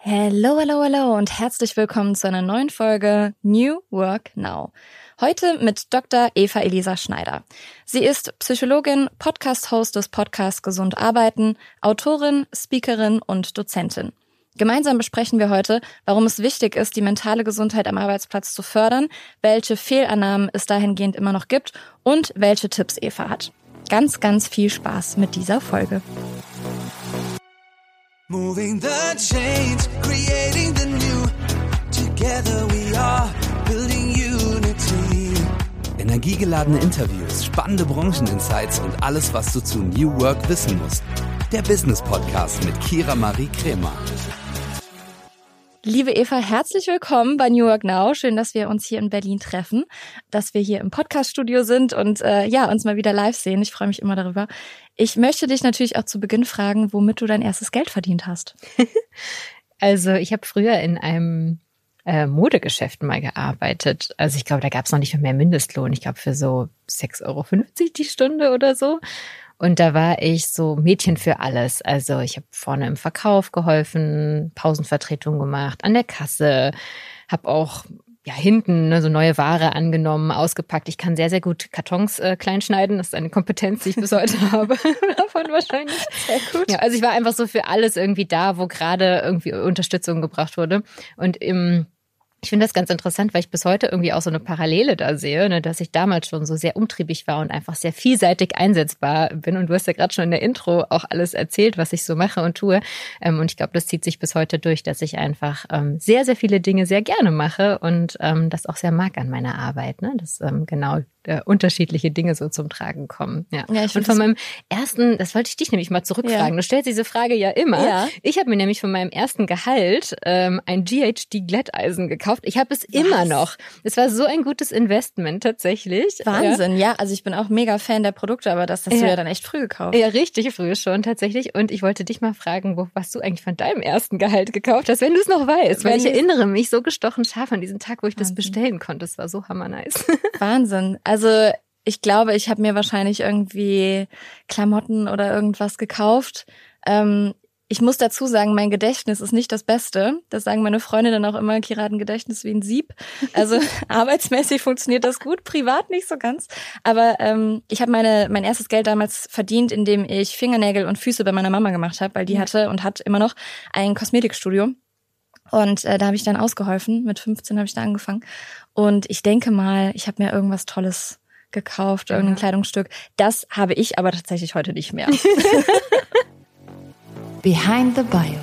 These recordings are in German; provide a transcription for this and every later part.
Hello, hello, hello und herzlich willkommen zu einer neuen Folge New Work Now. Heute mit Dr. Eva Elisa Schneider. Sie ist Psychologin, Podcast-Host des Podcasts Gesund Arbeiten, Autorin, Speakerin und Dozentin. Gemeinsam besprechen wir heute, warum es wichtig ist, die mentale Gesundheit am Arbeitsplatz zu fördern, welche Fehlannahmen es dahingehend immer noch gibt und welche Tipps Eva hat. Ganz, ganz viel Spaß mit dieser Folge. Moving the chains, creating the new. Together we are building unity. Energiegeladene Interviews, spannende Brancheninsights und alles, was du zu New Work wissen musst. Der Business Podcast mit Kira Marie Kremer. Liebe Eva, herzlich willkommen bei New Work Now. Schön, dass wir uns hier in Berlin treffen, dass wir hier im Podcaststudio sind und uns mal wieder live sehen. Ich freue mich immer darüber. Ich möchte dich natürlich auch zu Beginn fragen, womit du dein erstes Geld verdient hast. Also ich habe früher in einem Modegeschäft mal gearbeitet. Also ich glaube, da gab es noch nicht mehr Mindestlohn. Ich glaube für so 6,50 Euro die Stunde oder so. Und da war ich so Mädchen für alles. Also ich habe vorne im Verkauf geholfen, Pausenvertretung gemacht, an der Kasse, habe auch hinten so neue Ware angenommen, ausgepackt. Ich kann sehr, sehr gut Kartons klein schneiden. Das ist eine Kompetenz, die ich bis heute habe. Davon wahrscheinlich. Sehr gut. Ja, also ich war einfach so für alles irgendwie da, wo gerade irgendwie Unterstützung gebracht wurde. Und ich finde das ganz interessant, weil ich bis heute irgendwie auch so eine Parallele da sehe, ne, dass ich damals schon so sehr umtriebig war und einfach sehr vielseitig einsetzbar bin. Und du hast ja gerade schon in der Intro auch alles erzählt, was ich so mache und tue. Und ich glaube, das zieht sich bis heute durch, dass ich einfach sehr, sehr viele Dinge sehr gerne mache und das auch sehr mag an meiner Arbeit, ne? Dass unterschiedliche Dinge so zum Tragen kommen. Ja. Und von meinem ersten, das wollte ich dich nämlich mal zurückfragen. Ja. Du stellst diese Frage ja immer. Ja. Ich habe mir nämlich von meinem ersten Gehalt ein GHD-Glätteisen gekauft. Ich habe es immer noch. Es war so ein gutes Investment tatsächlich. Wahnsinn, ja. Also ich bin auch mega Fan der Produkte, aber das hast du ja dann echt früh gekauft. Ja, richtig früh schon tatsächlich. Und ich wollte dich mal fragen, was du eigentlich von deinem ersten Gehalt gekauft hast, wenn du es noch weißt. Weil ich erinnere mich so gestochen scharf an diesen Tag, wo ich das bestellen konnte. Es war so hammernice. Wahnsinn. Also ich glaube, ich habe mir wahrscheinlich irgendwie Klamotten oder irgendwas gekauft. Ich muss dazu sagen, mein Gedächtnis ist nicht das Beste. Das sagen meine Freunde dann auch immer, Kira hat ein Gedächtnis wie ein Sieb. Also arbeitsmäßig funktioniert das gut, privat nicht so ganz. Aber ich habe mein erstes Geld damals verdient, indem ich Fingernägel und Füße bei meiner Mama gemacht habe, weil die hatte und hat immer noch ein Kosmetikstudio. Und da habe ich dann ausgeholfen. Mit 15 habe ich da angefangen. Und ich denke mal, ich habe mir irgendwas Tolles gekauft, irgendein Kleidungsstück. Das habe ich aber tatsächlich heute nicht mehr. Behind the Bio.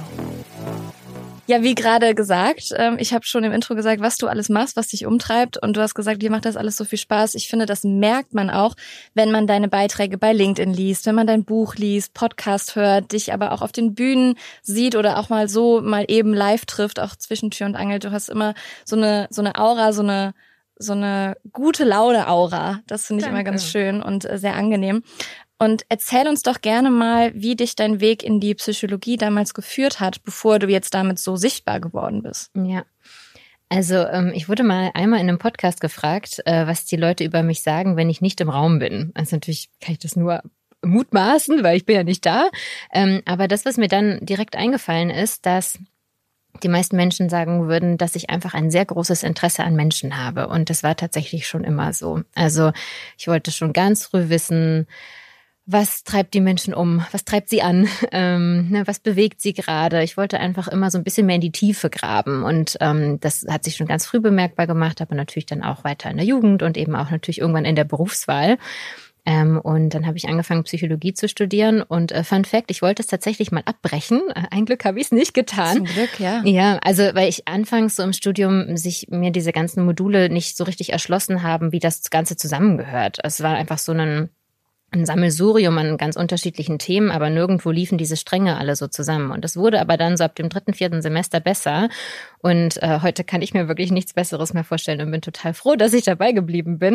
Ja, wie gerade gesagt, ich habe schon im Intro gesagt, was du alles machst, was dich umtreibt. Und du hast gesagt, dir macht das alles so viel Spaß. Ich finde, das merkt man auch, wenn man deine Beiträge bei LinkedIn liest, wenn man dein Buch liest, Podcast hört, dich aber auch auf den Bühnen sieht oder auch mal eben live trifft, auch zwischen Tür und Angel. Du hast immer so eine Aura, so eine gute Laune-Aura. Das finde ich immer ganz schön und sehr angenehm. Und erzähl uns doch gerne mal, wie dich dein Weg in die Psychologie damals geführt hat, bevor du jetzt damit so sichtbar geworden bist. Ja, also ich wurde mal einmal in einem Podcast gefragt, was die Leute über mich sagen, wenn ich nicht im Raum bin. Also natürlich kann ich das nur mutmaßen, weil ich bin ja nicht da. Aber das, was mir dann direkt eingefallen ist, dass die meisten Menschen sagen würden, dass ich einfach ein sehr großes Interesse an Menschen habe. Und das war tatsächlich schon immer so. Also ich wollte schon ganz früh wissen, was treibt die Menschen um? Was treibt sie an? Was bewegt sie gerade? Ich wollte einfach immer so ein bisschen mehr in die Tiefe graben. Und das hat sich schon ganz früh bemerkbar gemacht, aber natürlich dann auch weiter in der Jugend und eben auch natürlich irgendwann in der Berufswahl. Und dann habe ich angefangen, Psychologie zu studieren. Und Fun Fact, ich wollte es tatsächlich mal abbrechen. Ein Glück habe ich es nicht getan. Zum Glück, ja. Ja, also weil ich anfangs so im Studium mir diese ganzen Module nicht so richtig erschlossen haben, wie das Ganze zusammengehört. Es war einfach so ein Sammelsurium an ganz unterschiedlichen Themen, aber nirgendwo liefen diese Stränge alle so zusammen. Und das wurde aber dann so ab dem 3., 4. Semester besser. Und heute kann ich mir wirklich nichts Besseres mehr vorstellen und bin total froh, dass ich dabei geblieben bin,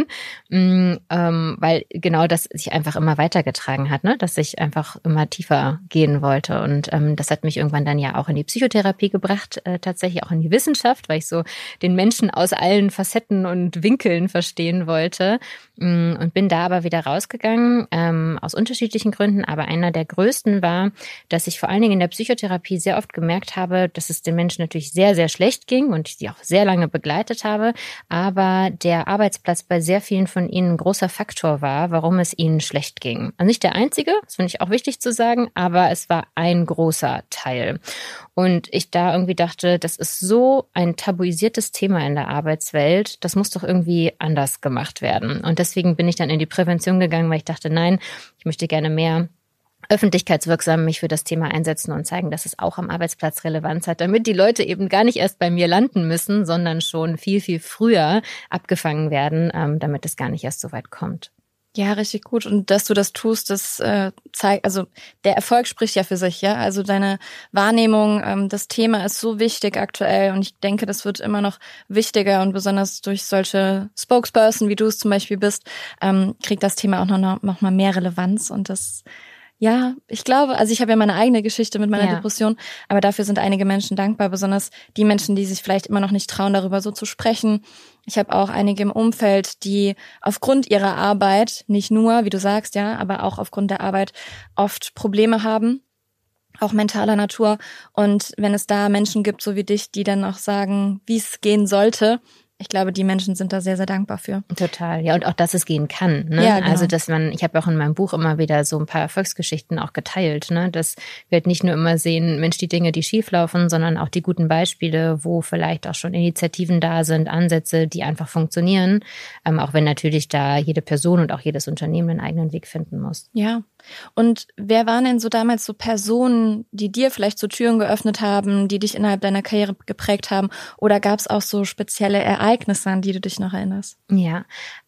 weil genau das sich einfach immer weitergetragen hat, ne? Dass ich einfach immer tiefer gehen wollte. Und das hat mich irgendwann dann ja auch in die Psychotherapie gebracht, tatsächlich auch in die Wissenschaft, weil ich so den Menschen aus allen Facetten und Winkeln verstehen wollte. Und bin da aber wieder rausgegangen, aus unterschiedlichen Gründen. Aber einer der größten war, dass ich vor allen Dingen in der Psychotherapie sehr oft gemerkt habe, dass es den Menschen natürlich sehr, sehr schlecht ging und ich die auch sehr lange begleitet habe. Aber der Arbeitsplatz bei sehr vielen von ihnen ein großer Faktor war, warum es ihnen schlecht ging. Also nicht der einzige, das finde ich auch wichtig zu sagen, aber es war ein großer Teil. Und ich da irgendwie dachte, das ist so ein tabuisiertes Thema in der Arbeitswelt, das muss doch irgendwie anders gemacht werden. Und deswegen bin ich dann in die Prävention gegangen, weil ich dachte, nein, ich möchte gerne mehr öffentlichkeitswirksam mich für das Thema einsetzen und zeigen, dass es auch am Arbeitsplatz Relevanz hat, damit die Leute eben gar nicht erst bei mir landen müssen, sondern schon viel, viel früher abgefangen werden, damit es gar nicht erst so weit kommt. Ja, richtig gut. Und dass du das tust, das zeigt, also der Erfolg spricht ja für sich, ja. Also deine Wahrnehmung, das Thema ist so wichtig aktuell und ich denke, das wird immer noch wichtiger und besonders durch solche Spokesperson, wie du es zum Beispiel bist, kriegt das Thema auch noch mal mehr Relevanz und das. Ja, ich glaube, also ich habe ja meine eigene Geschichte mit meiner Depression, aber dafür sind einige Menschen dankbar, besonders die Menschen, die sich vielleicht immer noch nicht trauen, darüber so zu sprechen. Ich habe auch einige im Umfeld, die aufgrund ihrer Arbeit, nicht nur, wie du sagst, ja, aber auch aufgrund der Arbeit oft Probleme haben, auch mentaler Natur. Und wenn es da Menschen gibt, so wie dich, die dann auch sagen, wie es gehen sollte, ich glaube, die Menschen sind da sehr, sehr dankbar für. Total, ja, und auch, dass es gehen kann. Ne? Ja, genau. Also, ich habe auch in meinem Buch immer wieder so ein paar Erfolgsgeschichten auch geteilt, ne? Dass wir halt nicht nur immer sehen, Mensch, die Dinge, die schief laufen, sondern auch die guten Beispiele, wo vielleicht auch schon Initiativen da sind, Ansätze, die einfach funktionieren, auch wenn natürlich da jede Person und auch jedes Unternehmen einen eigenen Weg finden muss. Ja. Und wer waren denn so damals so Personen, die dir vielleicht so Türen geöffnet haben, die dich innerhalb deiner Karriere geprägt haben? Oder gab es auch so spezielle Ereignisse, an die du dich noch erinnerst? Ja,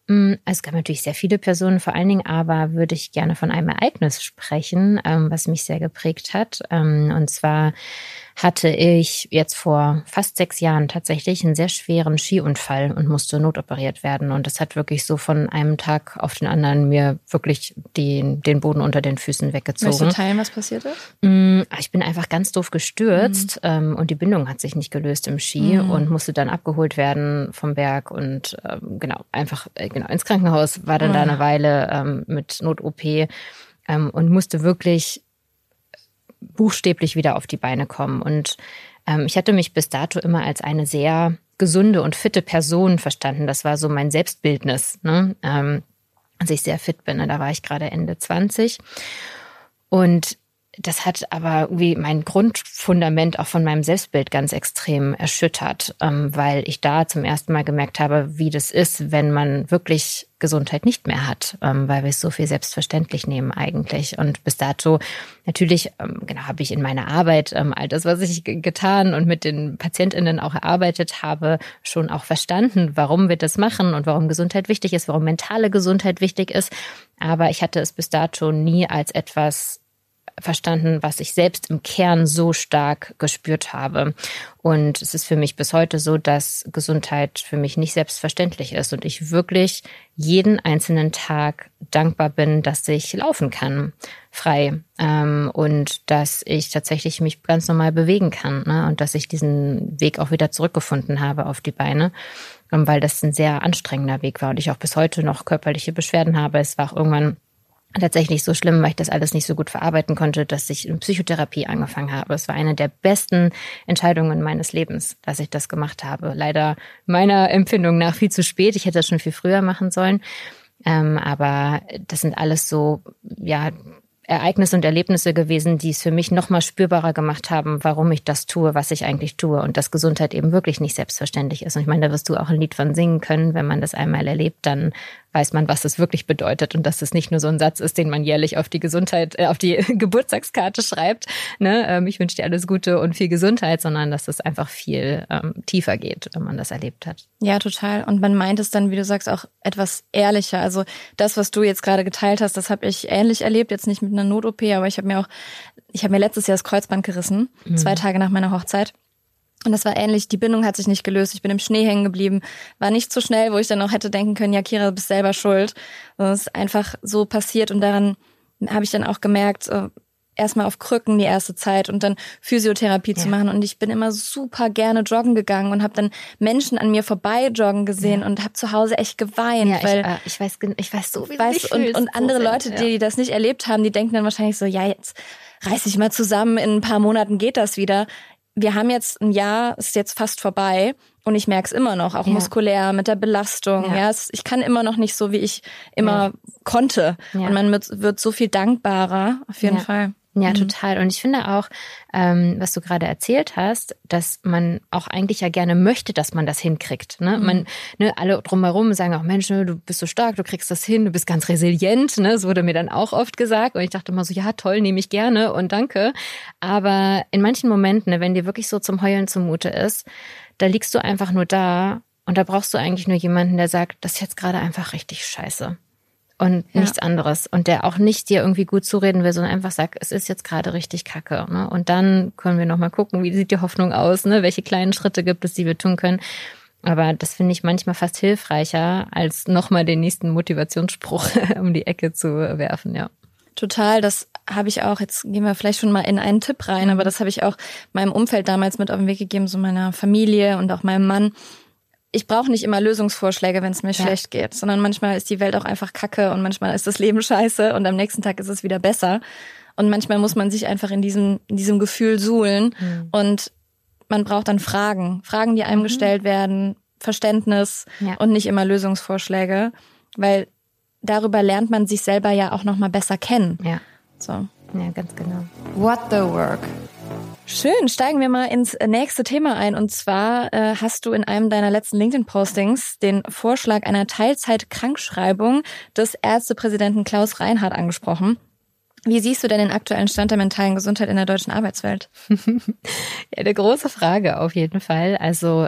es gab natürlich sehr viele Personen, vor allen Dingen aber würde ich gerne von einem Ereignis sprechen, was mich sehr geprägt hat. Und zwar hatte ich jetzt vor fast 6 Jahren tatsächlich einen sehr schweren Skiunfall und musste notoperiert werden. Und das hat wirklich so von einem Tag auf den anderen mir wirklich den Boden unter den Füßen weggezogen. Möchtest du teilen, was passiert ist? Ich bin einfach ganz doof gestürzt und die Bindung hat sich nicht gelöst im Ski und musste dann abgeholt werden vom Berg und einfach ins Krankenhaus, war dann da eine Weile mit Not-OP und musste wirklich buchstäblich wieder auf die Beine kommen. Und ich hatte mich bis dato immer als eine sehr gesunde und fitte Person verstanden. Das war so mein Selbstbildnis, ne? Als ich sehr fit bin. Da war ich gerade Ende 20. Und das hat aber irgendwie mein Grundfundament auch von meinem Selbstbild ganz extrem erschüttert, weil ich da zum ersten Mal gemerkt habe, wie das ist, wenn man wirklich Gesundheit nicht mehr hat, weil wir es so viel selbstverständlich nehmen eigentlich. Und bis dato natürlich, habe ich in meiner Arbeit all das, was ich getan und mit den PatientInnen auch erarbeitet habe, schon auch verstanden, warum wir das machen und warum Gesundheit wichtig ist, warum mentale Gesundheit wichtig ist. Aber ich hatte es bis dato nie als etwas verstanden, was ich selbst im Kern so stark gespürt habe. Und es ist für mich bis heute so, dass Gesundheit für mich nicht selbstverständlich ist und ich wirklich jeden einzelnen Tag dankbar bin, dass ich laufen kann, frei, und dass ich tatsächlich mich ganz normal bewegen kann, ne? Und dass ich diesen Weg auch wieder zurückgefunden habe auf die Beine, weil das ein sehr anstrengender Weg war und ich auch bis heute noch körperliche Beschwerden habe. Es war auch irgendwann tatsächlich so schlimm, weil ich das alles nicht so gut verarbeiten konnte, dass ich in Psychotherapie angefangen habe. Es war eine der besten Entscheidungen meines Lebens, dass ich das gemacht habe. Leider meiner Empfindung nach viel zu spät. Ich hätte das schon viel früher machen sollen. Aber das sind alles so, Ereignisse und Erlebnisse gewesen, die es für mich noch mal spürbarer gemacht haben, warum ich das tue, was ich eigentlich tue und dass Gesundheit eben wirklich nicht selbstverständlich ist. Und ich meine, da wirst du auch ein Lied von singen können. Wenn man das einmal erlebt, dann weiß man, was es wirklich bedeutet und dass es nicht nur so ein Satz ist, den man jährlich auf die Geburtstagskarte schreibt. Ne? Ich wünsche dir alles Gute und viel Gesundheit, sondern dass es einfach viel tiefer geht, wenn man das erlebt hat. Ja, total. Und man meint es dann, wie du sagst, auch etwas ehrlicher. Also das, was du jetzt gerade geteilt hast, das habe ich ähnlich erlebt. Jetzt nicht mit einer Not-OP, aber ich habe mir letztes Jahr das Kreuzband gerissen, 2 Tage nach meiner Hochzeit. Und das war ähnlich, die Bindung hat sich nicht gelöst, ich bin im Schnee hängen geblieben, war nicht so schnell, wo ich dann auch hätte denken können, ja Kira, du bist selber schuld. Es ist einfach so passiert und daran habe ich dann auch gemerkt, erstmal auf Krücken die erste Zeit und dann Physiotherapie zu machen. Und ich bin immer super gerne joggen gegangen und habe dann Menschen an mir vorbei joggen gesehen und habe zu Hause echt geweint. Ja, weil ich weiß so, wie du dich fühlst. Und andere Leute, die das nicht erlebt haben, die denken dann wahrscheinlich so, ja, jetzt reiß dich mal zusammen, in ein paar Monaten geht das wieder. Wir haben jetzt ein Jahr, ist jetzt fast vorbei und ich merke es immer noch, auch muskulär mit der Belastung. Ja, ich kann immer noch nicht so, wie ich immer konnte. Ja. Und man wird so viel dankbarer, auf jeden Fall. Ja, total. Und ich finde auch, was du gerade erzählt hast, dass man auch eigentlich ja gerne möchte, dass man das hinkriegt. Ne? Alle drumherum sagen auch, Mensch, du bist so stark, du kriegst das hin, du bist ganz resilient. Ne? Das wurde mir dann auch oft gesagt. Und ich dachte immer so, ja toll, nehme ich gerne und danke. Aber in manchen Momenten, wenn dir wirklich so zum Heulen zumute ist, da liegst du einfach nur da und da brauchst du eigentlich nur jemanden, der sagt, das ist jetzt gerade einfach richtig scheiße. Und nichts anderes. Und der auch nicht dir irgendwie gut zureden will, sondern einfach sagt, es ist jetzt gerade richtig kacke. Ne? Und dann können wir nochmal gucken, wie sieht die Hoffnung aus, ne? Welche kleinen Schritte gibt es, die wir tun können. Aber das finde ich manchmal fast hilfreicher, als nochmal den nächsten Motivationsspruch um die Ecke zu werfen, ja. Total, das habe ich auch, jetzt gehen wir vielleicht schon mal in einen Tipp rein, aber das habe ich auch meinem Umfeld damals mit auf den Weg gegeben, so meiner Familie und auch meinem Mann. Ich brauche nicht immer Lösungsvorschläge, wenn es mir schlecht geht, sondern manchmal ist die Welt auch einfach kacke und manchmal ist das Leben scheiße und am nächsten Tag ist es wieder besser. Und manchmal muss man sich einfach in diesem Gefühl suhlen und man braucht dann Fragen, die einem gestellt werden, Verständnis und nicht immer Lösungsvorschläge, weil darüber lernt man sich selber ja auch nochmal besser kennen. Ja. So. Ja, ganz genau. What the work? Schön, steigen wir mal ins nächste Thema ein. Und zwar hast du in einem deiner letzten LinkedIn-Postings den Vorschlag einer Teilzeit-Krankschreibung des Ärztepräsidenten Klaus Reinhardt angesprochen. Wie siehst du denn den aktuellen Stand der mentalen Gesundheit in der deutschen Arbeitswelt? Ja, eine große Frage auf jeden Fall. Also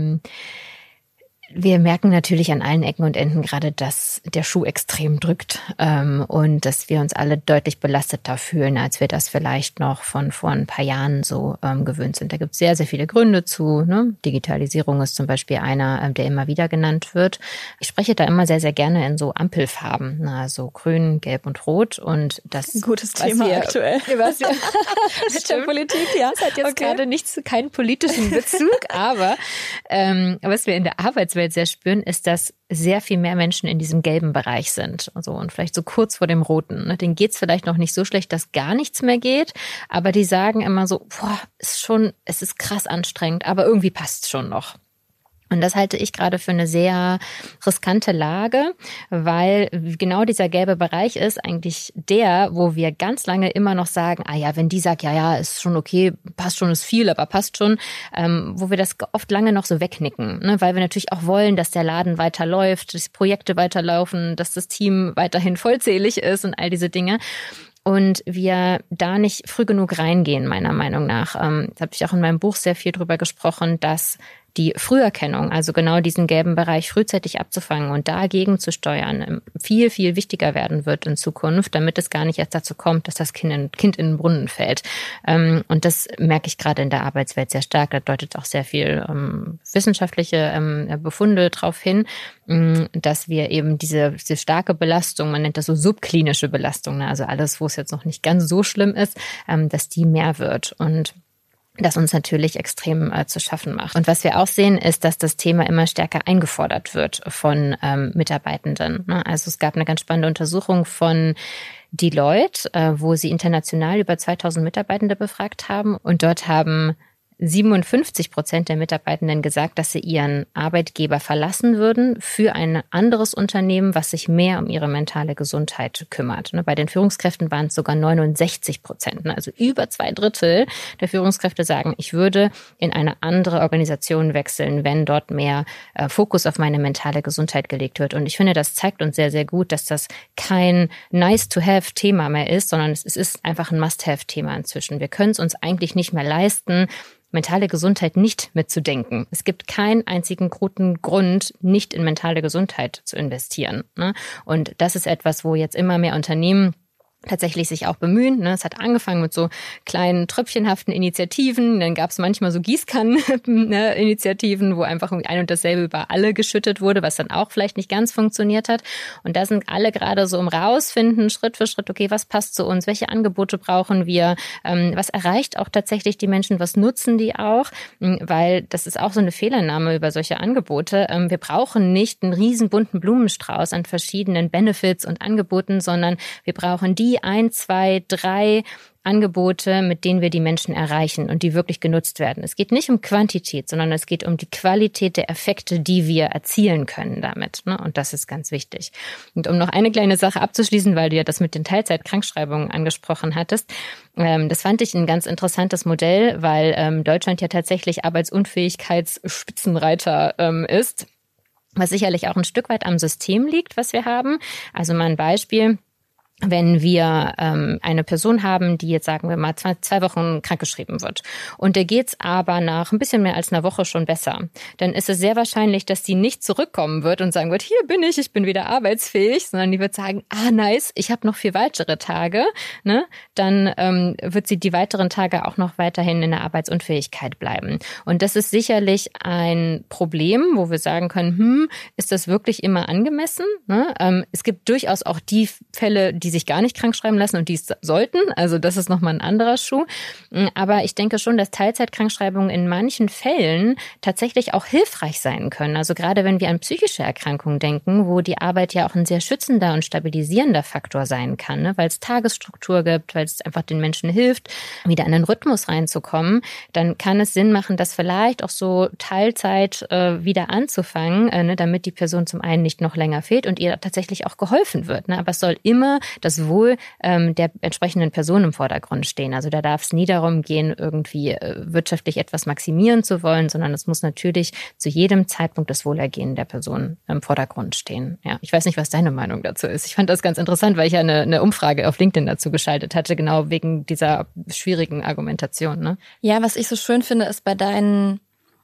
wir merken natürlich an allen Ecken und Enden gerade, dass der Schuh extrem drückt und dass wir uns alle deutlich belasteter fühlen, als wir das vielleicht noch von vor ein paar Jahren so gewöhnt sind. Da gibt es sehr, sehr viele Gründe zu. Ne? Digitalisierung ist zum Beispiel einer, der immer wieder genannt wird. Ich spreche da immer sehr, sehr gerne in so Ampelfarben, also grün, gelb und rot. Und das ein gutes Thema aktuell. Mit der Politik, ja. Das hat jetzt gerade keinen politischen Bezug, aber was wir in der Arbeitswelt sehr spüren, ist, dass sehr viel mehr Menschen in diesem gelben Bereich sind. Also, und vielleicht so kurz vor dem roten. Ne? Denen geht's vielleicht noch nicht so schlecht, dass gar nichts mehr geht, aber die sagen immer so, es ist krass anstrengend, aber irgendwie passt's schon noch. Und das halte ich gerade für eine sehr riskante Lage, weil genau dieser gelbe Bereich ist eigentlich der, wo wir ganz lange immer noch sagen, wenn die sagt, ja, ist schon okay, passt schon, ist viel, aber passt schon, wo wir das oft lange noch so wegnicken, ne? Weil wir natürlich auch wollen, dass der Laden weiterläuft, dass Projekte weiterlaufen, dass das Team weiterhin vollzählig ist und all diese Dinge. Und wir da nicht früh genug reingehen, meiner Meinung nach. Da habe ich auch in meinem Buch sehr viel drüber gesprochen, dass die Früherkennung, also genau diesen gelben Bereich frühzeitig abzufangen und dagegen zu steuern, viel, viel wichtiger werden wird in Zukunft, damit es gar nicht erst dazu kommt, dass das Kind in den Brunnen fällt. Und das merke ich gerade in der Arbeitswelt sehr stark. Da deutet auch sehr viel wissenschaftliche Befunde darauf hin, dass wir eben diese starke Belastung, man nennt das so subklinische Belastung, ne? Also alles, wo es jetzt noch nicht ganz so schlimm ist, dass die mehr wird und das uns natürlich extrem zu schaffen macht. Und was wir auch sehen, ist, dass das Thema immer stärker eingefordert wird von Mitarbeitenden. Ne? Also es gab eine ganz spannende Untersuchung von Deloitte, wo sie international über 2000 Mitarbeitende befragt haben. Und dort haben 57% der Mitarbeitenden gesagt, dass sie ihren Arbeitgeber verlassen würden für ein anderes Unternehmen, was sich mehr um ihre mentale Gesundheit kümmert. Bei den Führungskräften waren es sogar 69%. Also über 2/3 der Führungskräfte sagen, ich würde in eine andere Organisation wechseln, wenn dort mehr Fokus auf meine mentale Gesundheit gelegt wird. Und ich finde, das zeigt uns sehr, sehr gut, dass das kein Nice-to-have-Thema mehr ist, sondern es ist einfach ein Must-have-Thema inzwischen. Wir können es uns eigentlich nicht mehr leisten, mentale Gesundheit nicht mitzudenken. Es gibt keinen einzigen guten Grund, nicht in mentale Gesundheit zu investieren. Ne? Und das ist etwas, wo jetzt immer mehr Unternehmen tatsächlich sich auch bemühen. Ne? Es hat angefangen mit so kleinen tröpfchenhaften Initiativen. Dann gab es manchmal so Gießkannen-Initiativen, wo einfach ein und dasselbe über alle geschüttet wurde, was dann auch vielleicht nicht ganz funktioniert hat. Und da sind alle gerade so im Rausfinden, Schritt für Schritt, okay, was passt zu uns? Welche Angebote brauchen wir? Was erreicht auch tatsächlich die Menschen? Was nutzen die auch? Weil das ist auch so eine Fehlannahme über solche Angebote. Wir brauchen nicht einen riesen bunten Blumenstrauß an verschiedenen Benefits und Angeboten, sondern wir brauchen die 1, 2, 3 Angebote, mit denen wir die Menschen erreichen und die wirklich genutzt werden. Es geht nicht um Quantität, sondern es geht um die Qualität der Effekte, die wir erzielen können damit. Ne? Und das ist ganz wichtig. Und um noch eine kleine Sache abzuschließen, weil du ja das mit den Teilzeitkrankschreibungen angesprochen hattest, das fand ich ein ganz interessantes Modell, weil Deutschland ja tatsächlich Arbeitsunfähigkeitsspitzenreiter ist, was sicherlich auch ein Stück weit am System liegt, was wir haben. Also mal ein Beispiel. Wenn wir eine Person haben, die jetzt, sagen wir mal, 2 Wochen krankgeschrieben wird und der geht's aber nach ein bisschen mehr als einer Woche schon besser, dann ist es sehr wahrscheinlich, dass die nicht zurückkommen wird und sagen wird, hier bin ich bin wieder arbeitsfähig, sondern die wird sagen, nice, ich habe noch 4 weitere Tage. Ne? Dann wird sie die weiteren Tage auch noch weiterhin in der Arbeitsunfähigkeit bleiben. Und das ist sicherlich ein Problem, wo wir sagen können, ist das wirklich immer angemessen? Ne? Es gibt durchaus auch die Fälle, die sich gar nicht krank schreiben lassen und die es sollten. Also das ist nochmal ein anderer Schuh. Aber ich denke schon, dass Teilzeitkrankschreibungen in manchen Fällen tatsächlich auch hilfreich sein können. Also gerade wenn wir an psychische Erkrankungen denken, wo die Arbeit ja auch ein sehr schützender und stabilisierender Faktor sein kann, ne? Weil es Tagesstruktur gibt, weil es einfach den Menschen hilft, wieder in den Rhythmus reinzukommen, dann kann es Sinn machen, das vielleicht auch so Teilzeit wieder anzufangen, ne? Damit die Person zum einen nicht noch länger fehlt und ihr tatsächlich auch geholfen wird. Ne? Aber es soll immer das Wohl der entsprechenden Person im Vordergrund stehen. Also da darf es nie darum gehen, irgendwie wirtschaftlich etwas maximieren zu wollen, sondern es muss natürlich zu jedem Zeitpunkt das Wohlergehen der Person im Vordergrund stehen. Ja, ich weiß nicht, was deine Meinung dazu ist. Ich fand das ganz interessant, weil ich ja eine Umfrage auf LinkedIn dazu geschaltet hatte, genau wegen dieser schwierigen Argumentation. Ne? Ja, was ich so schön finde, ist bei deinen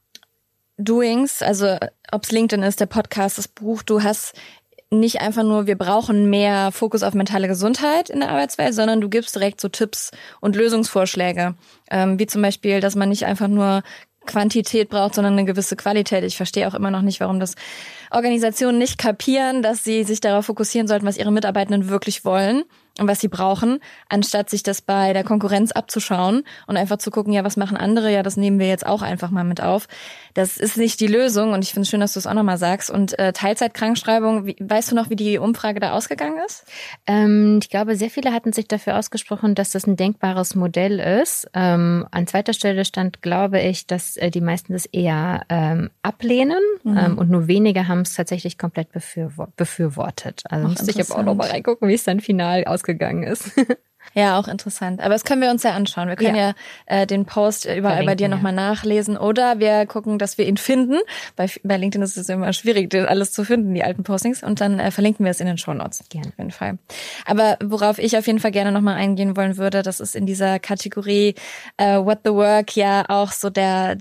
Doings, also ob es LinkedIn ist, der Podcast, das Buch, du hast nicht einfach nur, wir brauchen mehr Fokus auf mentale Gesundheit in der Arbeitswelt, sondern du gibst direkt so Tipps und Lösungsvorschläge, wie zum Beispiel, dass man nicht einfach nur Quantität braucht, sondern eine gewisse Qualität. Ich verstehe auch immer noch nicht, warum das Organisationen nicht kapieren, dass sie sich darauf fokussieren sollten, was ihre Mitarbeitenden wirklich wollen und was sie brauchen, anstatt sich das bei der Konkurrenz abzuschauen und einfach zu gucken, ja, was machen andere? Ja, das nehmen wir jetzt auch einfach mal mit auf. Das ist nicht die Lösung und ich finde es schön, dass du es auch nochmal sagst. Und Teilzeitkrankschreibung, weißt du noch, wie die Umfrage da ausgegangen ist? Ich glaube, sehr viele hatten sich dafür ausgesprochen, dass das ein denkbares Modell ist. An zweiter Stelle stand, glaube ich, dass die meisten das eher ablehnen und nur wenige haben es tatsächlich komplett befürwortet. Also musste ich aber auch nochmal reingucken, wie es dann final ausgegangen ist. Ja, auch interessant. Aber das können wir uns ja anschauen. Wir können ja den Post überall bei dir nochmal nachlesen oder wir gucken, dass wir ihn finden. Bei LinkedIn ist es immer schwierig, alles zu finden, die alten Postings. Und dann verlinken wir es in den Shownotes. Gerne. Auf jeden Fall. Aber worauf ich auf jeden Fall gerne nochmal eingehen wollen würde, das ist in dieser Kategorie What the Work ja auch so oder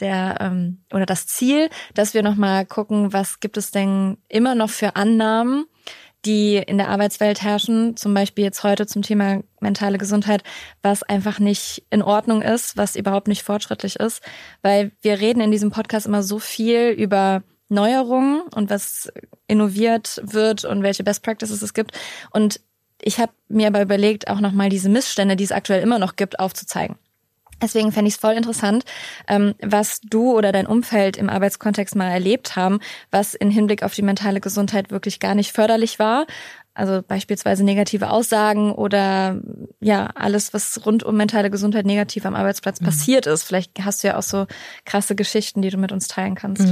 das Ziel, dass wir nochmal gucken, was gibt es denn immer noch für Annahmen, die in der Arbeitswelt herrschen, zum Beispiel jetzt heute zum Thema mentale Gesundheit, was einfach nicht in Ordnung ist, was überhaupt nicht fortschrittlich ist, weil wir reden in diesem Podcast immer so viel über Neuerungen und was innoviert wird und welche Best Practices es gibt und ich habe mir aber überlegt, auch nochmal diese Missstände, die es aktuell immer noch gibt, aufzuzeigen. Deswegen fände ich es voll interessant, was du oder dein Umfeld im Arbeitskontext mal erlebt haben, was in Hinblick auf die mentale Gesundheit wirklich gar nicht förderlich war. Also beispielsweise negative Aussagen oder ja alles, was rund um mentale Gesundheit negativ am Arbeitsplatz passiert ist. Vielleicht hast du ja auch so krasse Geschichten, die du mit uns teilen kannst.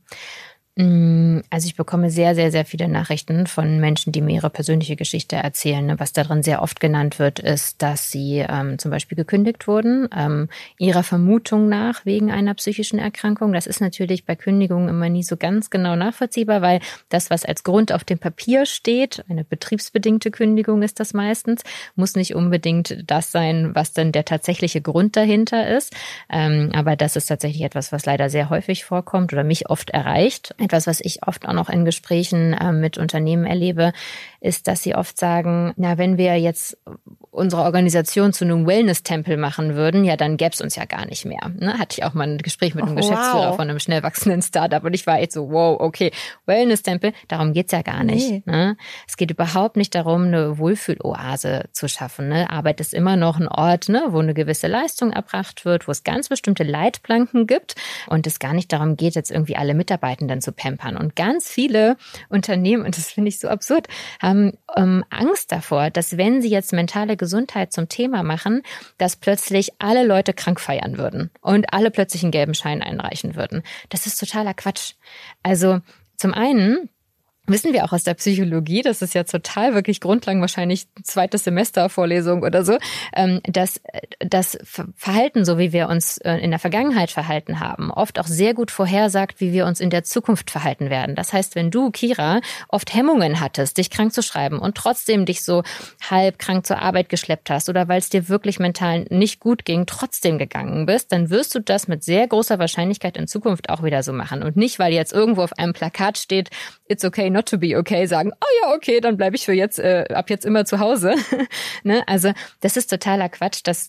Also ich bekomme sehr, sehr, sehr viele Nachrichten von Menschen, die mir ihre persönliche Geschichte erzählen. Was darin sehr oft genannt wird, ist, dass sie zum Beispiel gekündigt wurden, ihrer Vermutung nach wegen einer psychischen Erkrankung. Das ist natürlich bei Kündigungen immer nie so ganz genau nachvollziehbar, weil das, was als Grund auf dem Papier steht, eine betriebsbedingte Kündigung ist das meistens, muss nicht unbedingt das sein, was dann der tatsächliche Grund dahinter ist. Aber das ist tatsächlich etwas, was leider sehr häufig vorkommt oder mich oft erreicht. Etwas, was ich oft auch noch in Gesprächen mit Unternehmen erlebe, ist, dass sie oft sagen, na, wenn wir jetzt unsere Organisation zu einem Wellness-Tempel machen würden, ja, dann gäbe es uns ja gar nicht mehr. Ne? Hatte ich auch mal ein Gespräch mit einem Geschäftsführer von einem schnell wachsenden Startup und ich war echt so, wow, okay, Wellness-Tempel, darum geht's ja gar nicht. Nee. Ne? Es geht überhaupt nicht darum, eine Wohlfühloase zu schaffen. Ne? Arbeit ist immer noch ein Ort, ne, wo eine gewisse Leistung erbracht wird, wo es ganz bestimmte Leitplanken gibt und es gar nicht darum geht, jetzt irgendwie alle Mitarbeitenden zu pampern. Und ganz viele Unternehmen, und das finde ich so absurd, haben Angst davor, dass wenn sie jetzt mentale Gesundheit zum Thema machen, dass plötzlich alle Leute krank feiern würden und alle plötzlich einen gelben Schein einreichen würden. Das ist totaler Quatsch. Also zum einen wissen wir auch aus der Psychologie, das ist ja total wirklich Grundlagen, wahrscheinlich zweites Semester Vorlesung oder so, dass das Verhalten, so wie wir uns in der Vergangenheit verhalten haben, oft auch sehr gut vorhersagt, wie wir uns in der Zukunft verhalten werden. Das heißt, wenn du, Kira, oft Hemmungen hattest, dich krank zu schreiben und trotzdem dich so halb krank zur Arbeit geschleppt hast oder weil es dir wirklich mental nicht gut ging, trotzdem gegangen bist, dann wirst du das mit sehr großer Wahrscheinlichkeit in Zukunft auch wieder so machen. Und nicht, weil jetzt irgendwo auf einem Plakat steht, it's okay not to be okay, sagen, oh ja, okay, dann bleibe ich ab jetzt immer zu Hause. Ne? Also das ist totaler Quatsch, dass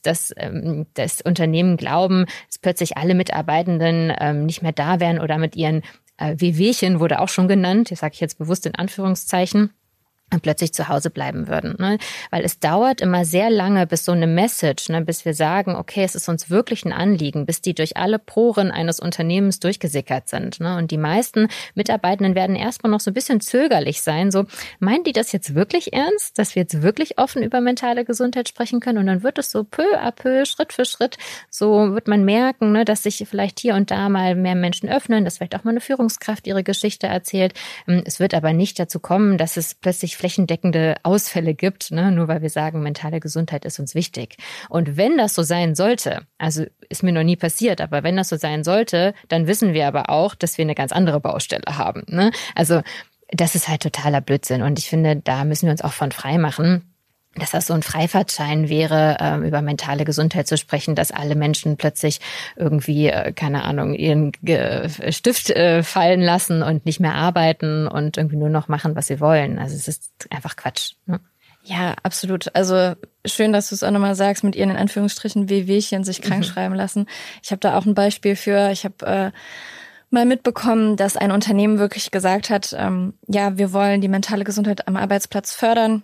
Unternehmen glauben, dass plötzlich alle Mitarbeitenden nicht mehr da wären oder mit ihren Wehwehchen, wurde auch schon genannt, das sage ich jetzt bewusst in Anführungszeichen, und plötzlich zu Hause bleiben würden. Ne? Weil es dauert immer sehr lange, bis so eine Message, ne, bis wir sagen, okay, es ist uns wirklich ein Anliegen, bis die durch alle Poren eines Unternehmens durchgesickert sind. Ne? Und die meisten Mitarbeitenden werden erstmal noch so ein bisschen zögerlich sein. So, meinen die das jetzt wirklich ernst, dass wir jetzt wirklich offen über mentale Gesundheit sprechen können? Und dann wird es so peu à peu, Schritt für Schritt, so wird man merken, ne, dass sich vielleicht hier und da mal mehr Menschen öffnen, dass vielleicht auch mal eine Führungskraft ihre Geschichte erzählt. Es wird aber nicht dazu kommen, dass es plötzlich flächendeckende Ausfälle gibt, ne, nur weil wir sagen, mentale Gesundheit ist uns wichtig. Und wenn das so sein sollte, also ist mir noch nie passiert, aber wenn das so sein sollte, dann wissen wir aber auch, dass wir eine ganz andere Baustelle haben. Ne? Also das ist halt totaler Blödsinn und ich finde, da müssen wir uns auch von frei machen, dass das so ein Freifahrtschein wäre, über mentale Gesundheit zu sprechen, dass alle Menschen plötzlich irgendwie, keine Ahnung, ihren Stift fallen lassen und nicht mehr arbeiten und irgendwie nur noch machen, was sie wollen. Also es ist einfach Quatsch. Ne? Ja, absolut. Also schön, dass du es auch nochmal sagst, mit ihren in Anführungsstrichen Wehwehchen sich krank schreiben lassen. Ich habe da auch ein Beispiel für. Ich habe mal mitbekommen, dass ein Unternehmen wirklich gesagt hat, ja, wir wollen die mentale Gesundheit am Arbeitsplatz fördern.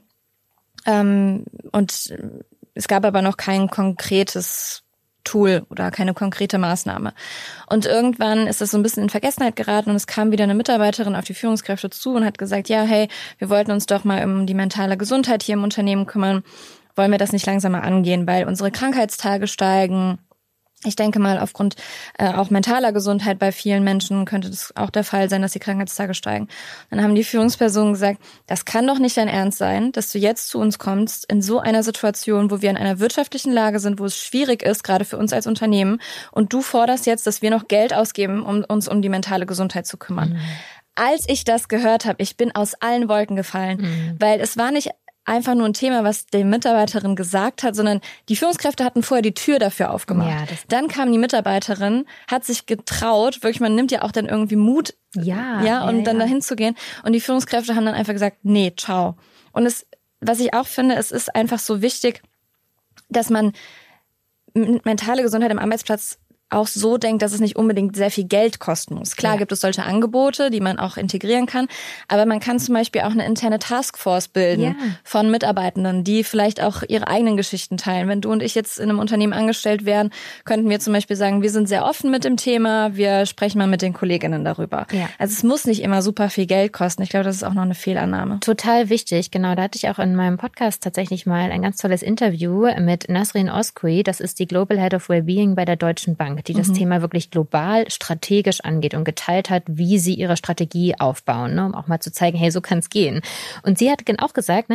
Und es gab aber noch kein konkretes Tool oder keine konkrete Maßnahme. Und irgendwann ist das so ein bisschen in Vergessenheit geraten und es kam wieder eine Mitarbeiterin auf die Führungskräfte zu und hat gesagt, ja, hey, wir wollten uns doch mal um die mentale Gesundheit hier im Unternehmen kümmern. Wollen wir das nicht langsam mal angehen, weil unsere Krankheitstage steigen. Ich denke mal, aufgrund auch mentaler Gesundheit bei vielen Menschen könnte das auch der Fall sein, dass die Krankheitstage steigen. Dann haben die Führungspersonen gesagt, das kann doch nicht dein Ernst sein, dass du jetzt zu uns kommst in so einer Situation, wo wir in einer wirtschaftlichen Lage sind, wo es schwierig ist, gerade für uns als Unternehmen, und du forderst jetzt, dass wir noch Geld ausgeben, um uns um die mentale Gesundheit zu kümmern. Als ich das gehört habe, ich bin aus allen Wolken gefallen, weil es war nicht einfach nur ein Thema, was die Mitarbeiterin gesagt hat, sondern die Führungskräfte hatten vorher die Tür dafür aufgemacht. Ja, dann kam die Mitarbeiterin, hat sich getraut, wirklich, man nimmt ja auch dann irgendwie Mut, dann dahin zu gehen. Und die Führungskräfte haben dann einfach gesagt, nee, ciao. Und was ich auch finde, es ist einfach so wichtig, dass man mentale Gesundheit am Arbeitsplatz auch so denkt, dass es nicht unbedingt sehr viel Geld kosten muss. Klar gibt es solche Angebote, die man auch integrieren kann, aber man kann zum Beispiel auch eine interne Taskforce bilden von Mitarbeitenden, die vielleicht auch ihre eigenen Geschichten teilen. Wenn du und ich jetzt in einem Unternehmen angestellt wären, könnten wir zum Beispiel sagen, wir sind sehr offen mit dem Thema, wir sprechen mal mit den Kolleginnen darüber. Ja. Also es muss nicht immer super viel Geld kosten. Ich glaube, das ist auch noch eine Fehlannahme. Total wichtig, genau. Da hatte ich auch in meinem Podcast tatsächlich mal ein ganz tolles Interview mit Nasrin Oskui. Das ist die Global Head of Wellbeing bei der Deutschen Bank, die das Thema wirklich global strategisch angeht und geteilt hat, wie sie ihre Strategie aufbauen, ne, um auch mal zu zeigen, hey, so kann es gehen. Und sie hat auch gesagt, ne,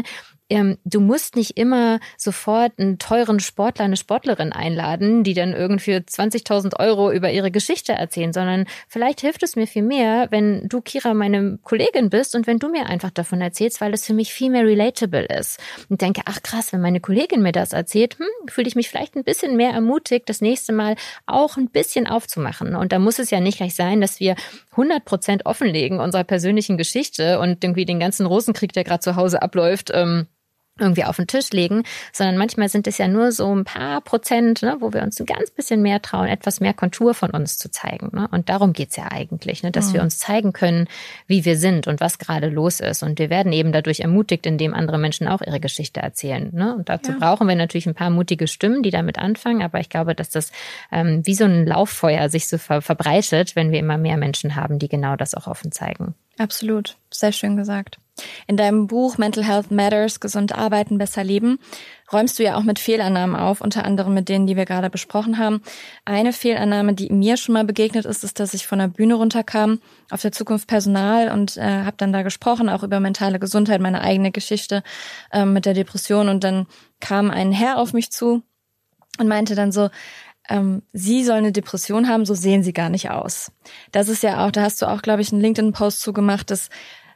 du musst nicht immer sofort einen teuren Sportler, eine Sportlerin einladen, die dann irgendwie 20.000 € über ihre Geschichte erzählen, sondern vielleicht hilft es mir viel mehr, wenn du, Kira, meine Kollegin bist und wenn du mir einfach davon erzählst, weil es für mich viel mehr relatable ist. Und denke, ach krass, wenn meine Kollegin mir das erzählt, fühle ich mich vielleicht ein bisschen mehr ermutigt, das nächste Mal auch ein bisschen aufzumachen. Und da muss es ja nicht gleich sein, dass wir 100% offenlegen unserer persönlichen Geschichte und irgendwie den ganzen Rosenkrieg, der gerade zu Hause abläuft, irgendwie auf den Tisch legen, sondern manchmal sind es ja nur so ein paar Prozent, ne, wo wir uns ein ganz bisschen mehr trauen, etwas mehr Kontur von uns zu zeigen. Ne? Und darum geht's ja eigentlich, ne, dass wir uns zeigen können, wie wir sind und was gerade los ist. Und wir werden eben dadurch ermutigt, indem andere Menschen auch ihre Geschichte erzählen. Ne? Und dazu brauchen wir natürlich ein paar mutige Stimmen, die damit anfangen. Aber ich glaube, dass das wie so ein Lauffeuer sich so verbreitet, wenn wir immer mehr Menschen haben, die genau das auch offen zeigen. Absolut. Sehr schön gesagt. In deinem Buch Mental Health Matters, gesund arbeiten, besser leben, räumst du ja auch mit Fehlannahmen auf, unter anderem mit denen, die wir gerade besprochen haben. Eine Fehlannahme, die mir schon mal begegnet ist, dass ich von der Bühne runterkam auf der Zukunft Personal und habe dann da gesprochen, auch über mentale Gesundheit, meine eigene Geschichte mit der Depression. Und dann kam ein Herr auf mich zu und meinte dann so, Sie soll eine Depression haben, so sehen Sie gar nicht aus. Das ist ja auch, da hast du auch, glaube ich, einen LinkedIn-Post zugemacht, das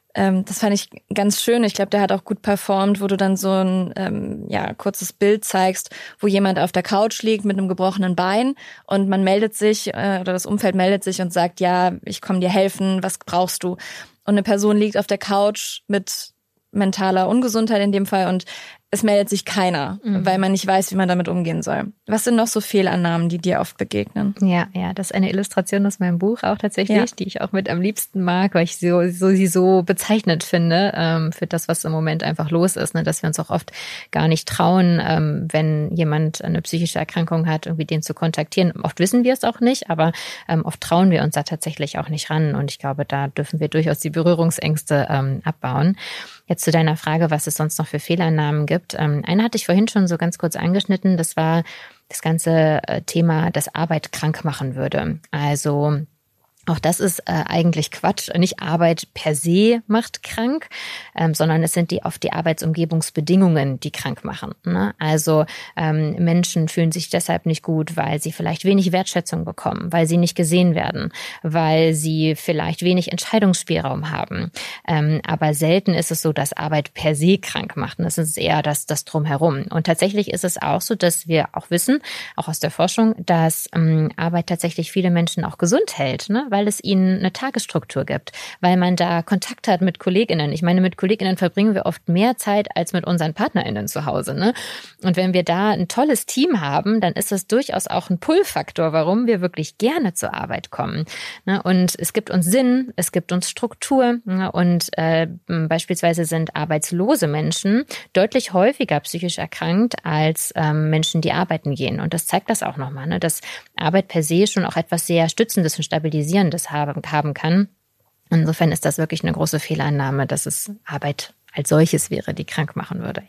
fand ich ganz schön. Ich glaube, der hat auch gut performt, wo du dann so ein kurzes Bild zeigst, wo jemand auf der Couch liegt mit einem gebrochenen Bein und man meldet sich oder das Umfeld meldet sich und sagt, ja, ich komme dir helfen, was brauchst du? Und eine Person liegt auf der Couch mit mentaler Ungesundheit in dem Fall und es meldet sich keiner, weil man nicht weiß, wie man damit umgehen soll. Was sind noch so Fehlannahmen, die dir oft begegnen? Ja, das ist eine Illustration aus meinem Buch auch tatsächlich, die ich auch mit am liebsten mag, weil ich sie so bezeichnend finde für das, was im Moment einfach los ist, ne? Dass wir uns auch oft gar nicht trauen, wenn jemand eine psychische Erkrankung hat, irgendwie den zu kontaktieren. Oft wissen wir es auch nicht, aber oft trauen wir uns da tatsächlich auch nicht ran. Und ich glaube, da dürfen wir durchaus die Berührungsängste abbauen. Jetzt zu deiner Frage, was es sonst noch für Fehlannahmen gibt. Eine hatte ich vorhin schon so ganz kurz angeschnitten. Das war das ganze Thema, dass Arbeit krank machen würde. Also auch das ist eigentlich Quatsch. Nicht Arbeit per se macht krank, sondern es sind oft die Arbeitsumgebungsbedingungen, die krank machen. Ne? Also Menschen fühlen sich deshalb nicht gut, weil sie vielleicht wenig Wertschätzung bekommen, weil sie nicht gesehen werden, weil sie vielleicht wenig Entscheidungsspielraum haben. Aber selten ist es so, dass Arbeit per se krank macht. Und das ist eher das Drumherum. Und tatsächlich ist es auch so, dass wir auch wissen, auch aus der Forschung, dass Arbeit tatsächlich viele Menschen auch gesund hält, ne? Weil es ihnen eine Tagesstruktur gibt, weil man da Kontakt hat mit KollegInnen. Ich meine, mit KollegInnen verbringen wir oft mehr Zeit als mit unseren PartnerInnen zu Hause, ne? Und wenn wir da ein tolles Team haben, dann ist das durchaus auch ein Pull-Faktor, warum wir wirklich gerne zur Arbeit kommen, ne? Und es gibt uns Sinn, es gibt uns Struktur, ne? Und beispielsweise sind arbeitslose Menschen deutlich häufiger psychisch erkrankt als Menschen, die arbeiten gehen. Und das zeigt das auch nochmal, ne? Dass Arbeit per se schon auch etwas sehr Stützendes und Stabilisierendes haben kann. Insofern ist das wirklich eine große Fehlannahme, dass es Arbeit als solches wäre, die krank machen würde.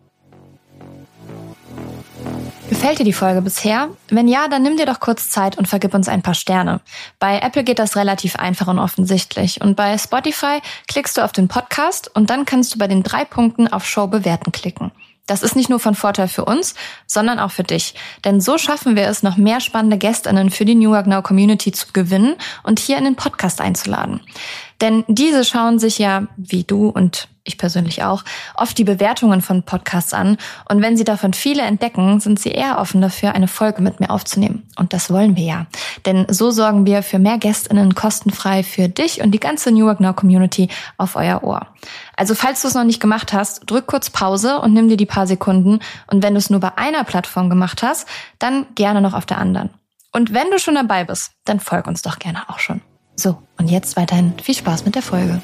Gefällt dir die Folge bisher? Wenn ja, dann nimm dir doch kurz Zeit und vergib uns ein paar Sterne. Bei Apple geht das relativ einfach und offensichtlich. Und bei Spotify klickst du auf den Podcast und dann kannst du bei den 3 Punkten auf Show bewerten klicken. Das ist nicht nur von Vorteil für uns, sondern auch für dich. Denn so schaffen wir es, noch mehr spannende GästInnen für die New Work Now Community zu gewinnen und hier in den Podcast einzuladen. Denn diese schauen sich ja, wie du und ich persönlich auch, oft die Bewertungen von Podcasts an. Und wenn sie davon viele entdecken, sind sie eher offen dafür, eine Folge mit mir aufzunehmen. Und das wollen wir ja. Denn so sorgen wir für mehr GästInnen kostenfrei für dich und die ganze New Work Now Community auf euer Ohr. Also falls du es noch nicht gemacht hast, drück kurz Pause und nimm dir die paar Sekunden. Und wenn du es nur bei einer Plattform gemacht hast, dann gerne noch auf der anderen. Und wenn du schon dabei bist, dann folg uns doch gerne auch schon. So, und jetzt weiterhin viel Spaß mit der Folge.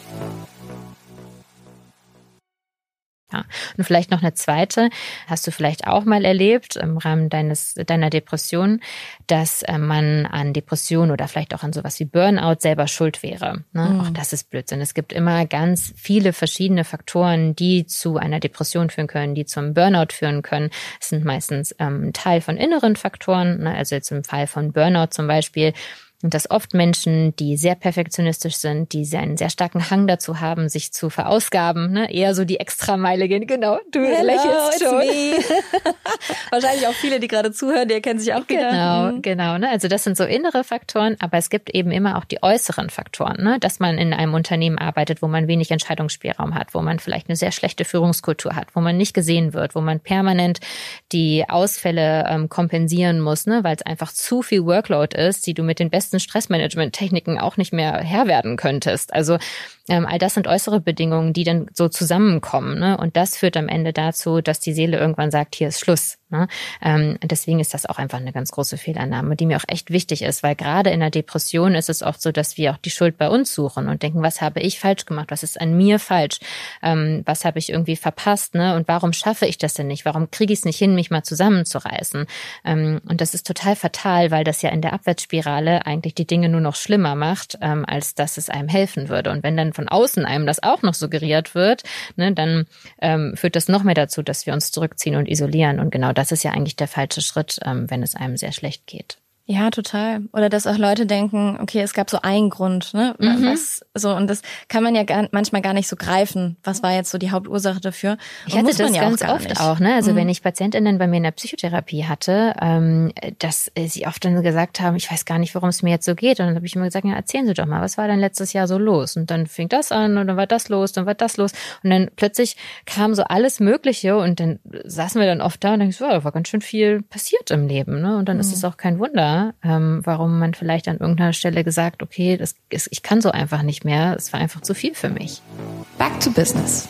Ja. Und vielleicht noch eine zweite, hast du vielleicht auch mal erlebt im Rahmen deiner Depression, dass man an Depression oder vielleicht auch an sowas wie Burnout selber schuld wäre. Ne? Auch das ist Blödsinn. Es gibt immer ganz viele verschiedene Faktoren, die zu einer Depression führen können, die zum Burnout führen können. Es sind meistens ein Teil von inneren Faktoren, ne? Also jetzt im Fall von Burnout zum Beispiel, Und dass oft Menschen, die sehr perfektionistisch sind, die einen sehr starken Hang dazu haben, sich zu verausgaben, ne, eher so die Extrameile gehen. Genau, du lächelst schon. Wahrscheinlich auch viele, die gerade zuhören, die erkennen sich auch wieder. Genau. Ne? Also das sind so innere Faktoren, aber es gibt eben immer auch die äußeren Faktoren, ne? Dass man in einem Unternehmen arbeitet, wo man wenig Entscheidungsspielraum hat, wo man vielleicht eine sehr schlechte Führungskultur hat, wo man nicht gesehen wird, wo man permanent die Ausfälle kompensieren muss, ne? Weil es einfach zu viel Workload ist, die du mit den besten Stressmanagement-Techniken auch nicht mehr Herr werden könntest. Also all das sind äußere Bedingungen, die dann so zusammenkommen, ne? Und das führt am Ende dazu, dass die Seele irgendwann sagt, hier ist Schluss. Ne? Deswegen ist das auch einfach eine ganz große Fehlannahme, die mir auch echt wichtig ist, weil gerade in der Depression ist es oft so, dass wir auch die Schuld bei uns suchen und denken, was habe ich falsch gemacht, was ist an mir falsch, was habe ich irgendwie verpasst, ne? Und warum schaffe ich das denn nicht, warum kriege ich es nicht hin, mich mal zusammenzureißen? Und das ist total fatal, weil das ja in der Abwärtsspirale eigentlich die Dinge nur noch schlimmer macht, als dass es einem helfen würde. Und wenn dann von außen einem das auch noch suggeriert wird, ne, dann führt das noch mehr dazu, dass wir uns zurückziehen und isolieren. Und genau das ist ja eigentlich der falsche Schritt, wenn es einem sehr schlecht geht. Ja, total. Oder dass auch Leute denken, okay, es gab so einen Grund, ne? Was so, und das kann man ja manchmal gar nicht so greifen. Was war jetzt so die Hauptursache dafür? Ich hatte das ja ganz oft auch, ne? Also wenn ich PatientInnen bei mir in der Psychotherapie hatte, dass sie oft dann gesagt haben, ich weiß gar nicht, worum es mir jetzt so geht. Und dann habe ich immer gesagt, ja, erzählen Sie doch mal, was war denn letztes Jahr so los? Und dann fing das an und dann war das los, dann war das los. Und dann plötzlich kam so alles Mögliche und dann saßen wir dann oft da und denken so, da war ganz schön viel passiert im Leben, ne? Und dann ist es auch kein Wunder, warum man vielleicht an irgendeiner Stelle gesagt, okay, ich kann so einfach nicht mehr, es war einfach zu viel für mich. Back to business.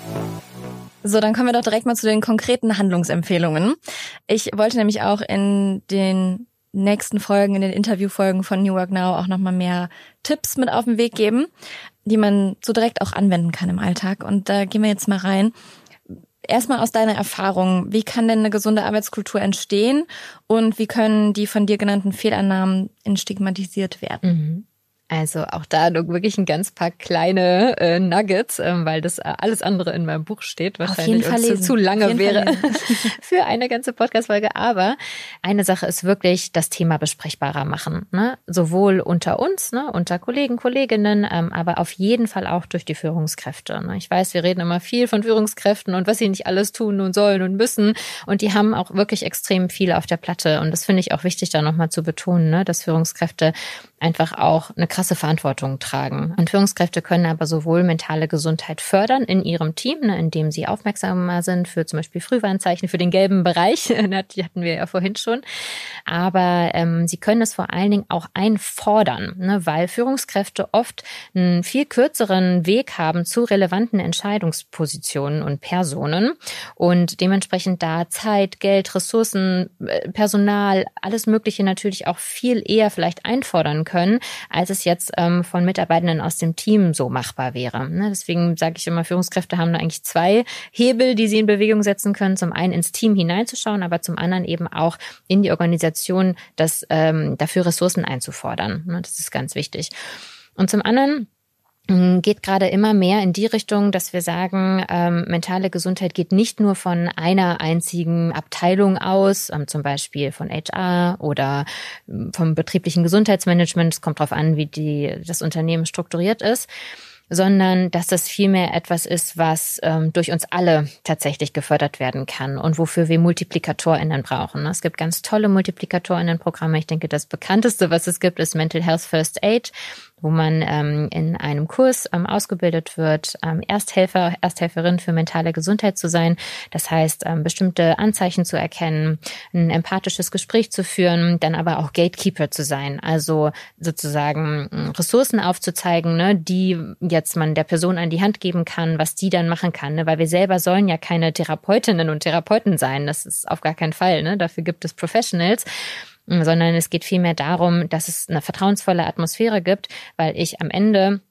So, dann kommen wir doch direkt mal zu den konkreten Handlungsempfehlungen. Ich wollte nämlich auch in den nächsten Folgen, in den Interviewfolgen von New Work Now auch nochmal mehr Tipps mit auf den Weg geben, die man so direkt auch anwenden kann im Alltag. Und da gehen wir jetzt mal rein. Erstmal aus deiner Erfahrung, wie kann denn eine gesunde Arbeitskultur entstehen und wie können die von dir genannten Fehlannahmen entstigmatisiert werden? Also auch da nur wirklich ein ganz paar kleine Nuggets, weil das alles andere in meinem Buch steht. Wahrscheinlich zu lange wäre für eine ganze Podcast-Folge. Aber eine Sache ist wirklich das Thema besprechbarer machen, ne? Sowohl unter uns, ne, unter Kollegen, Kolleginnen, aber auf jeden Fall auch durch die Führungskräfte. Ne? Ich weiß, wir reden immer viel von Führungskräften und was sie nicht alles tun und sollen und müssen. Und die haben auch wirklich extrem viel auf der Platte. Und das finde ich auch wichtig, da nochmal zu betonen, ne, dass Führungskräfte einfach auch eine krasse Verantwortung tragen. Und Führungskräfte können aber sowohl mentale Gesundheit fördern in ihrem Team, ne, indem sie aufmerksamer sind für zum Beispiel Frühwarnzeichen, für den gelben Bereich, die hatten wir ja vorhin schon. Aber sie können es vor allen Dingen auch einfordern, ne, weil Führungskräfte oft einen viel kürzeren Weg haben zu relevanten Entscheidungspositionen und Personen und dementsprechend da Zeit, Geld, Ressourcen, Personal, alles Mögliche natürlich auch viel eher vielleicht einfordern können, als es jetzt von Mitarbeitenden aus dem Team so machbar wäre. Ne? Deswegen sage ich immer, Führungskräfte haben da eigentlich zwei Hebel, die sie in Bewegung setzen können. Zum einen ins Team hineinzuschauen, aber zum anderen eben auch in die Organisation dafür Ressourcen einzufordern. Ne? Das ist ganz wichtig. Und zum anderen geht gerade immer mehr in die Richtung, dass wir sagen, mentale Gesundheit geht nicht nur von einer einzigen Abteilung aus, zum Beispiel von HR oder vom betrieblichen Gesundheitsmanagement. Es kommt darauf an, wie das Unternehmen strukturiert ist, sondern dass das vielmehr etwas ist, was durch uns alle tatsächlich gefördert werden kann und wofür wir MultiplikatorInnen brauchen. Es gibt ganz tolle MultiplikatorInnen-Programme. Ich denke, das bekannteste, was es gibt, ist Mental Health First Aid, wo man in einem Kurs ausgebildet wird, Ersthelferin für mentale Gesundheit zu sein. Das heißt, bestimmte Anzeichen zu erkennen, ein empathisches Gespräch zu führen, dann aber auch Gatekeeper zu sein. Also sozusagen Ressourcen aufzuzeigen, ne, die jetzt man der Person an die Hand geben kann, was die dann machen kann. Ne? Weil wir selber sollen ja keine Therapeutinnen und Therapeuten sein. Das ist auf gar keinen Fall. Ne? Dafür gibt es Professionals. Sondern es geht vielmehr darum, dass es eine vertrauensvolle Atmosphäre gibt, weil ich am Ende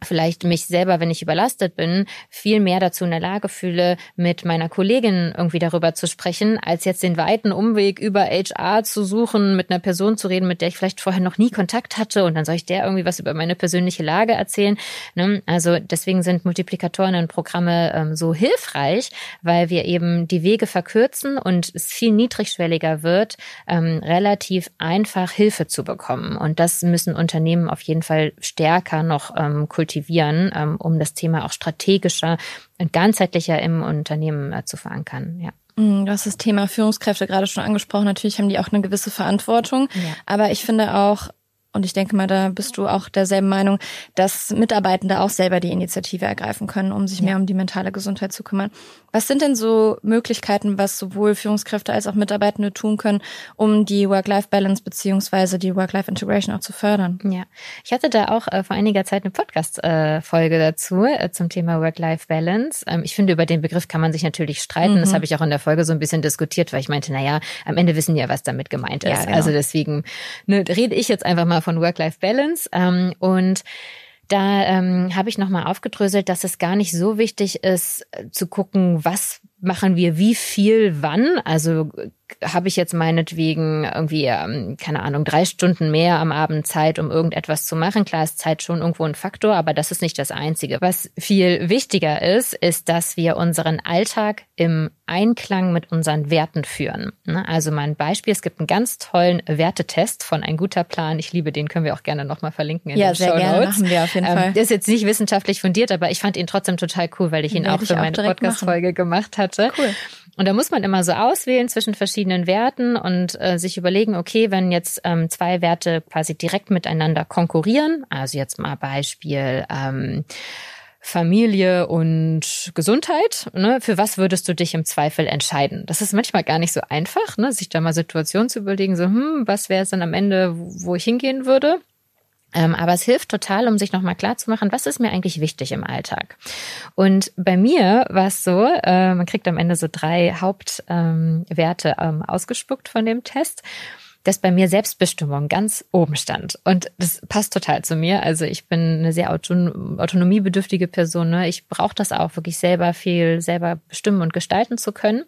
vielleicht mich selber, wenn ich überlastet bin, viel mehr dazu in der Lage fühle, mit meiner Kollegin irgendwie darüber zu sprechen, als jetzt den weiten Umweg über HR zu suchen, mit einer Person zu reden, mit der ich vielleicht vorher noch nie Kontakt hatte und dann soll ich der irgendwie was über meine persönliche Lage erzählen. Also deswegen sind Multiplikatoren und Programme so hilfreich, weil wir eben die Wege verkürzen und es viel niedrigschwelliger wird, relativ einfach Hilfe zu bekommen. Und das müssen Unternehmen auf jeden Fall stärker noch kultivieren, um das Thema auch strategischer und ganzheitlicher im Unternehmen zu verankern. Ja. Du hast das Thema Führungskräfte gerade schon angesprochen. Natürlich haben die auch eine gewisse Verantwortung. Ja. Aber ich finde auch, und ich denke mal, da bist du auch derselben Meinung, dass Mitarbeitende auch selber die Initiative ergreifen können, um sich mehr um die mentale Gesundheit zu kümmern. Was sind denn so Möglichkeiten, was sowohl Führungskräfte als auch Mitarbeitende tun können, um die Work-Life-Balance beziehungsweise die Work-Life-Integration auch zu fördern? Ja, ich hatte da auch vor einiger Zeit eine Podcast-Folge dazu zum Thema Work-Life-Balance. Ich finde, über den Begriff kann man sich natürlich streiten. Das habe ich auch in der Folge so ein bisschen diskutiert, weil ich meinte, am Ende wissen ja, was damit gemeint ist. Ja, genau. Also deswegen rede ich jetzt einfach mal von Work-Life-Balance und da habe ich nochmal aufgedröselt, dass es gar nicht so wichtig ist, zu gucken, was machen wir wie viel wann. Also habe ich jetzt meinetwegen irgendwie, 3 Stunden mehr am Abend Zeit, um irgendetwas zu machen. Klar ist Zeit schon irgendwo ein Faktor, aber das ist nicht das Einzige. Was viel wichtiger ist, dass wir unseren Alltag im Einklang mit unseren Werten führen. Also mal ein Beispiel, es gibt einen ganz tollen Wertetest von Ein guter Plan. Ich liebe den, können wir auch gerne nochmal verlinken in den Shownotes. Ja, sehr gerne, machen wir auf jeden Fall. Der ist jetzt nicht wissenschaftlich fundiert, aber ich fand ihn trotzdem total cool, weil ich ihn auch für meine Podcast-Folge gemacht hatte. Cool. Und da muss man immer so auswählen zwischen verschiedenen Werten und sich überlegen, okay, wenn jetzt 2 Werte quasi direkt miteinander konkurrieren, also jetzt mal Beispiel Familie und Gesundheit, für was würdest du dich im Zweifel entscheiden? Das ist manchmal gar nicht so einfach, sich da mal Situationen zu überlegen, so, was wäre es dann am Ende, wo ich hingehen würde? Aber es hilft total, um sich nochmal klarzumachen, was ist mir eigentlich wichtig im Alltag. Und bei mir war es so, man kriegt am Ende so 3 Hauptwerte ausgespuckt von dem Test, dass bei mir Selbstbestimmung ganz oben stand. Und das passt total zu mir. Also ich bin eine sehr autonomiebedürftige Person. Ich brauche das auch, wirklich selber bestimmen und gestalten zu können.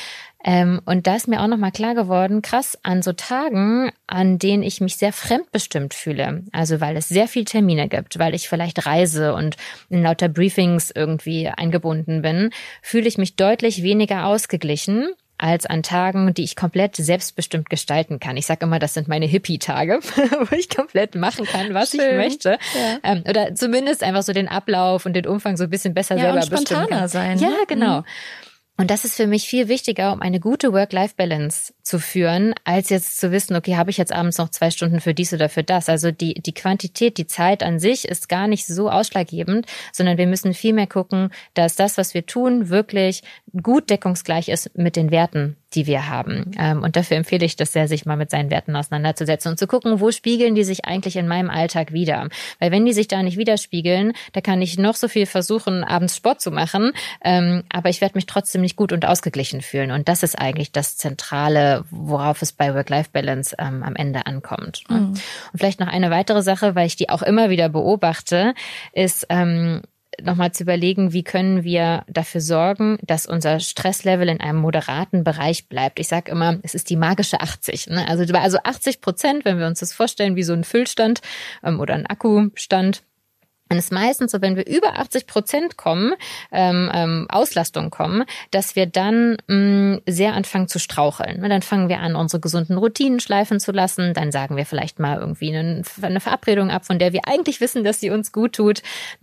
Und da ist mir auch nochmal klar geworden, krass, an so Tagen, an denen ich mich sehr fremdbestimmt fühle, also weil es sehr viel Termine gibt, weil ich vielleicht reise und in lauter Briefings irgendwie eingebunden bin, fühle ich mich deutlich weniger ausgeglichen als an Tagen, die ich komplett selbstbestimmt gestalten kann. Ich sage immer, das sind meine Hippie-Tage, wo ich komplett machen kann, was ich möchte. Ja. Oder zumindest einfach so den Ablauf und den Umfang so ein bisschen besser selber bestimmen kann. Spontaner sein. Ja, genau. Und das ist für mich viel wichtiger, um eine gute Work-Life-Balance zu führen, als jetzt zu wissen, okay, habe ich jetzt abends noch 2 Stunden für dies oder für das. Also die Quantität, die Zeit an sich ist gar nicht so ausschlaggebend, sondern wir müssen viel mehr gucken, dass das, was wir tun, wirklich gut deckungsgleich ist mit den Werten, die wir haben. Und dafür empfehle ich das sehr, sich mal mit seinen Werten auseinanderzusetzen und zu gucken, wo spiegeln die sich eigentlich in meinem Alltag wider. Weil wenn die sich da nicht widerspiegeln, da kann ich noch so viel versuchen, abends Sport zu machen, aber ich werde mich trotzdem nicht gut und ausgeglichen fühlen. Und das ist eigentlich das Zentrale, worauf es bei Work-Life-Balance am Ende ankommt. Mhm. Und vielleicht noch eine weitere Sache, weil ich die auch immer wieder beobachte, ist nochmal zu überlegen, wie können wir dafür sorgen, dass unser Stresslevel in einem moderaten Bereich bleibt. Ich sage immer, es ist die magische 80. Also 80%, wenn wir uns das vorstellen, wie so ein Füllstand oder ein Akkustand. Und es ist meistens so, wenn wir über 80% kommen, Auslastung kommen, dass wir dann sehr anfangen zu straucheln. Dann fangen wir an, unsere gesunden Routinen schleifen zu lassen. Dann sagen wir vielleicht mal irgendwie eine Verabredung ab, von der wir eigentlich wissen, dass sie uns gut tut.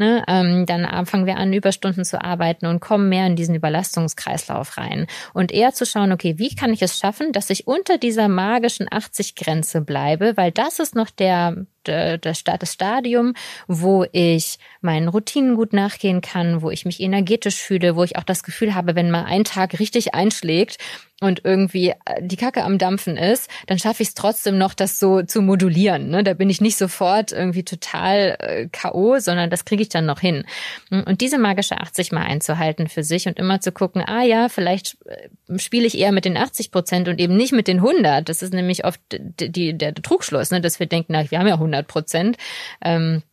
Dann fangen wir an, Überstunden zu arbeiten und kommen mehr in diesen Überlastungskreislauf rein. Und eher zu schauen, okay, wie kann ich es schaffen, dass ich unter dieser magischen 80-Grenze bleibe, weil das ist noch das Stadium, wo ich meinen Routinen gut nachgehen kann, wo ich mich energetisch fühle, wo ich auch das Gefühl habe, wenn mal ein Tag richtig einschlägt und irgendwie die Kacke am Dampfen ist, dann schaffe ich es trotzdem noch, das so zu modulieren. Da bin ich nicht sofort irgendwie total K.O., sondern das kriege ich dann noch hin. Und diese magische 80 mal einzuhalten für sich und immer zu gucken, vielleicht spiele ich eher mit den 80% und eben nicht mit den 100. Das ist nämlich oft der Trugschluss, dass wir denken, wir haben ja 100%.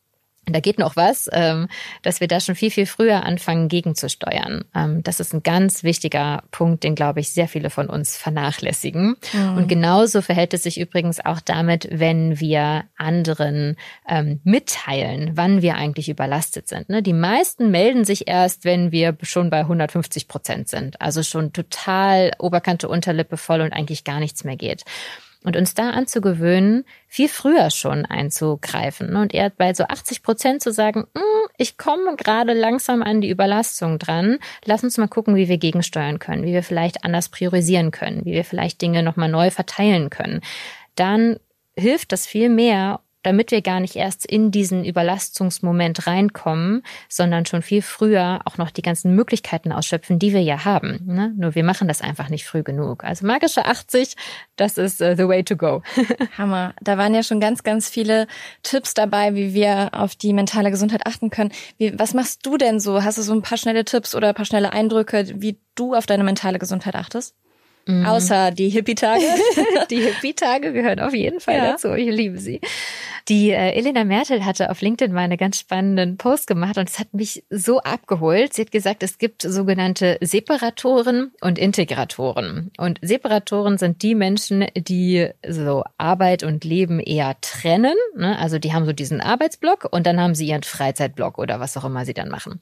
da geht noch was, dass wir da schon viel, viel früher anfangen, gegenzusteuern. Das ist ein ganz wichtiger Punkt, den, glaube ich, sehr viele von uns vernachlässigen. Und genauso verhält es sich übrigens auch damit, wenn wir anderen mitteilen, wann wir eigentlich überlastet sind. Ne? Die meisten melden sich erst, wenn wir schon bei 150% sind. Also schon total Oberkante, Unterlippe voll und eigentlich gar nichts mehr geht. Und uns da anzugewöhnen, viel früher schon einzugreifen und eher bei so 80% zu sagen, ich komme gerade langsam an die Überlastung dran, lass uns mal gucken, wie wir gegensteuern können, wie wir vielleicht anders priorisieren können, wie wir vielleicht Dinge nochmal neu verteilen können. Dann hilft das viel mehr, damit wir gar nicht erst in diesen Überlastungsmoment reinkommen, sondern schon viel früher auch noch die ganzen Möglichkeiten ausschöpfen, die wir ja haben. Ne? Nur wir machen das einfach nicht früh genug. Also magische 80, das ist the way to go. Hammer. Da waren ja schon ganz, ganz viele Tipps dabei, wie wir auf die mentale Gesundheit achten können. Was machst du denn so? Hast du so ein paar schnelle Tipps oder ein paar schnelle Eindrücke, wie du auf deine mentale Gesundheit achtest? Außer die Hippie-Tage. Die Hippie-Tage gehören auf jeden Fall dazu. Ich liebe sie. Die Elena Mertel hatte auf LinkedIn mal einen ganz spannenden Post gemacht und es hat mich so abgeholt. Sie hat gesagt, es gibt sogenannte Separatoren und Integratoren. Und Separatoren sind die Menschen, die so Arbeit und Leben eher trennen. Ne? Also die haben so diesen Arbeitsblock und dann haben sie ihren Freizeitblock oder was auch immer sie dann machen.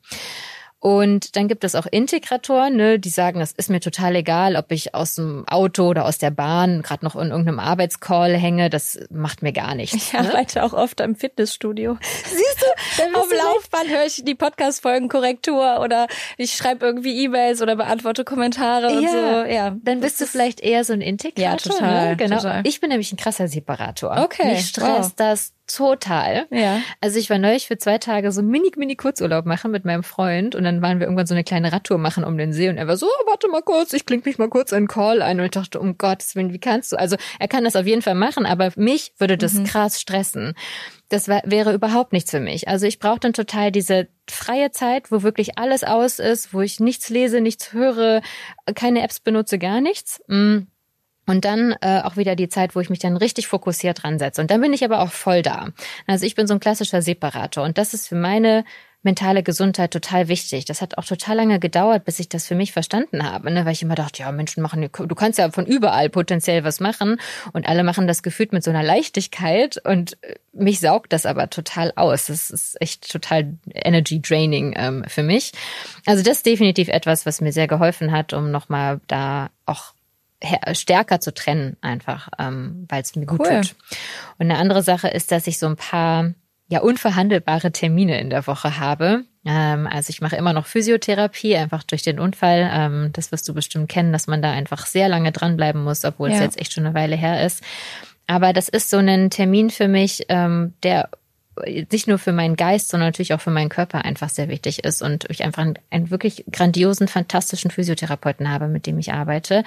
Und dann gibt es auch Integratoren, ne, die sagen, es ist mir total egal, ob ich aus dem Auto oder aus der Bahn gerade noch in irgendeinem Arbeitscall hänge, das macht mir gar nichts. Ich arbeite auch oft am Fitnessstudio. Siehst du, auf Laufband höre ich die Podcast-Folgen Korrektur oder ich schreibe irgendwie E-Mails oder beantworte Kommentare und so. Ja, dann bist du vielleicht eher so ein Integrator. Ja, total. Ne? Genau. Total. Ich bin nämlich ein krasser Separator. Okay. Mich stresst das total. Ja. Also ich war neulich für 2 Tage so mini Kurzurlaub machen mit meinem Freund und dann waren wir irgendwann so eine kleine Radtour machen um den See und er war so, warte mal kurz, ich klinge mich mal kurz in den Call ein und ich dachte, um Gottes Willen, wie kannst du? Also er kann das auf jeden Fall machen, aber mich würde das krass stressen. Das wäre überhaupt nichts für mich. Also ich brauche dann total diese freie Zeit, wo wirklich alles aus ist, wo ich nichts lese, nichts höre, keine Apps benutze, gar nichts. Und dann auch wieder die Zeit, wo ich mich dann richtig fokussiert dran setze. Und dann bin ich aber auch voll da. Also ich bin so ein klassischer Separator. Und das ist für meine mentale Gesundheit total wichtig. Das hat auch total lange gedauert, bis ich das für mich verstanden habe. Ne? Weil ich immer dachte, ja, Menschen machen, du kannst ja von überall potenziell was machen. Und alle machen das gefühlt mit so einer Leichtigkeit. Und mich saugt das aber total aus. Das ist echt total energy draining für mich. Also das ist definitiv etwas, was mir sehr geholfen hat, um nochmal da auch stärker zu trennen einfach, weil es mir gut tut. Und eine andere Sache ist, dass ich so ein paar unverhandelbare Termine in der Woche habe. Also ich mache immer noch Physiotherapie, einfach durch den Unfall. Das wirst du bestimmt kennen, dass man da einfach sehr lange dranbleiben muss, obwohl es jetzt echt schon eine Weile her ist. Aber das ist so ein Termin für mich, der nicht nur für meinen Geist, sondern natürlich auch für meinen Körper einfach sehr wichtig ist und ich einfach einen wirklich grandiosen, fantastischen Physiotherapeuten habe, mit dem ich arbeite.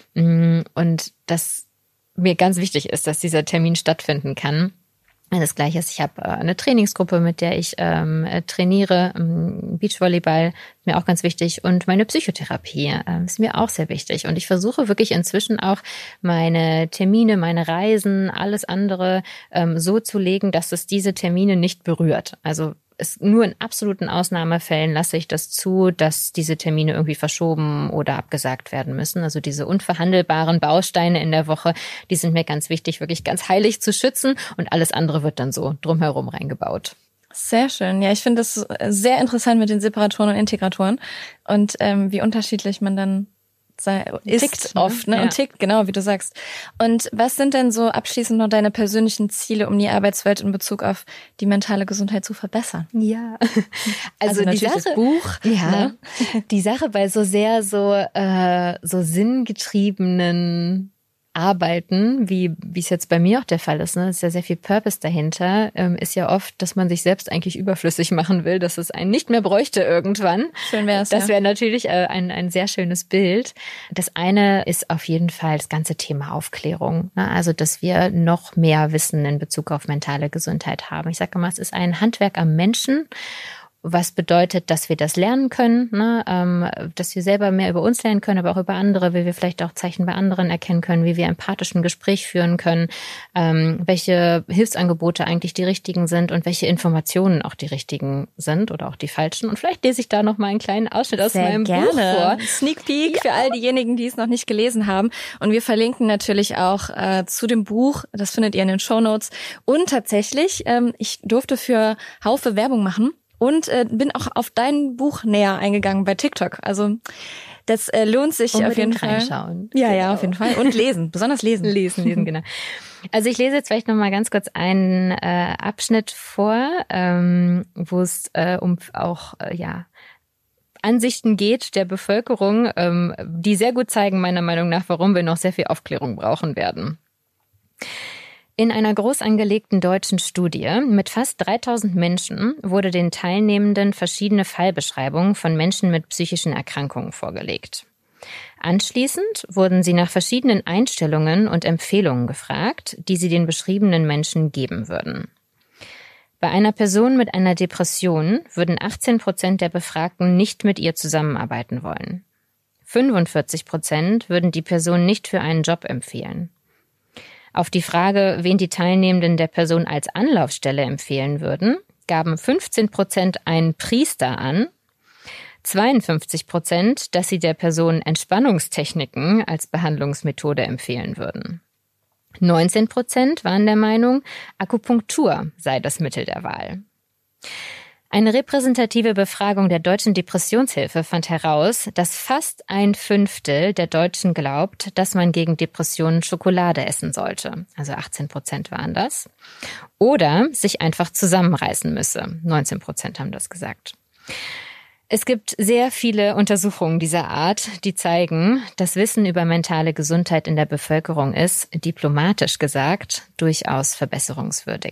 Und das mir ganz wichtig ist, dass dieser Termin stattfinden kann. Das Gleiche ist, ich habe eine Trainingsgruppe, mit der ich trainiere, Beachvolleyball, ist mir auch ganz wichtig und meine Psychotherapie ist mir auch sehr wichtig. Und ich versuche wirklich inzwischen auch meine Termine, meine Reisen, alles andere so zu legen, dass es diese Termine nicht berührt. Also nur in absoluten Ausnahmefällen lasse ich das zu, dass diese Termine irgendwie verschoben oder abgesagt werden müssen. Also diese unverhandelbaren Bausteine in der Woche, die sind mir ganz wichtig, wirklich ganz heilig zu schützen und alles andere wird dann so drumherum reingebaut. Sehr schön. Ja, ich finde das sehr interessant mit den Separatoren und Integratoren und wie unterschiedlich man dann tickt oft, ne? Ja. Und tickt, genau, wie du sagst. Und was sind denn so abschließend noch deine persönlichen Ziele, um die Arbeitswelt in Bezug auf die mentale Gesundheit zu verbessern? Ja, also die Sache, das Buch. Ja, ne? Die Sache bei so sehr so sinngetriebenen Arbeiten, wie es jetzt bei mir auch der Fall ist, ne, ist ja sehr viel Purpose dahinter, ist ja oft, dass man sich selbst eigentlich überflüssig machen will, dass es einen nicht mehr bräuchte irgendwann. Schön wär's. Das wäre natürlich ein sehr schönes Bild. Das eine ist auf jeden Fall das ganze Thema Aufklärung, ne? Also, dass wir noch mehr Wissen in Bezug auf mentale Gesundheit haben. Ich sage immer, es ist ein Handwerk am Menschen. was bedeutet, dass wir das lernen können, ne? Dass wir selber mehr über uns lernen können, aber auch über andere, wie wir vielleicht auch Zeichen bei anderen erkennen können, wie wir empathisch ein Gespräch führen können, welche Hilfsangebote eigentlich die richtigen sind und welche Informationen auch die richtigen sind oder auch die falschen. Und vielleicht lese ich da noch mal einen kleinen Ausschnitt aus meinem Buch vor. Sneak Peek für all diejenigen, die es noch nicht gelesen haben. Und wir verlinken natürlich auch zu dem Buch, das findet ihr in den Shownotes. Und tatsächlich, ich durfte für Haufe Werbung machen. Und bin auch auf dein Buch näher eingegangen bei TikTok. Also das lohnt sich unbedingt auf jeden Fall. Reinschauen. Ja, ja, auf jeden Fall. Und lesen, besonders lesen. Lesen, genau. Also ich lese jetzt vielleicht noch mal ganz kurz einen Abschnitt vor, wo es um auch Ansichten geht der Bevölkerung, die sehr gut zeigen, meiner Meinung nach, warum wir noch sehr viel Aufklärung brauchen werden. In einer groß angelegten deutschen Studie mit fast 3000 Menschen wurde den Teilnehmenden verschiedene Fallbeschreibungen von Menschen mit psychischen Erkrankungen vorgelegt. Anschließend wurden sie nach verschiedenen Einstellungen und Empfehlungen gefragt, die sie den beschriebenen Menschen geben würden. Bei einer Person mit einer Depression würden 18% der Befragten nicht mit ihr zusammenarbeiten wollen. 45% würden die Person nicht für einen Job empfehlen. Auf die Frage, wen die Teilnehmenden der Person als Anlaufstelle empfehlen würden, gaben 15% einen Priester an, 52%, dass sie der Person Entspannungstechniken als Behandlungsmethode empfehlen würden. 19% waren der Meinung, Akupunktur sei das Mittel der Wahl. Eine repräsentative Befragung der Deutschen Depressionshilfe fand heraus, dass fast 1/5 der Deutschen glaubt, dass man gegen Depressionen Schokolade essen sollte. Also 18% waren das. Oder sich einfach zusammenreißen müsse. 19% haben das gesagt. Es gibt sehr viele Untersuchungen dieser Art, die zeigen, dass Wissen über mentale Gesundheit in der Bevölkerung ist, diplomatisch gesagt, durchaus verbesserungswürdig.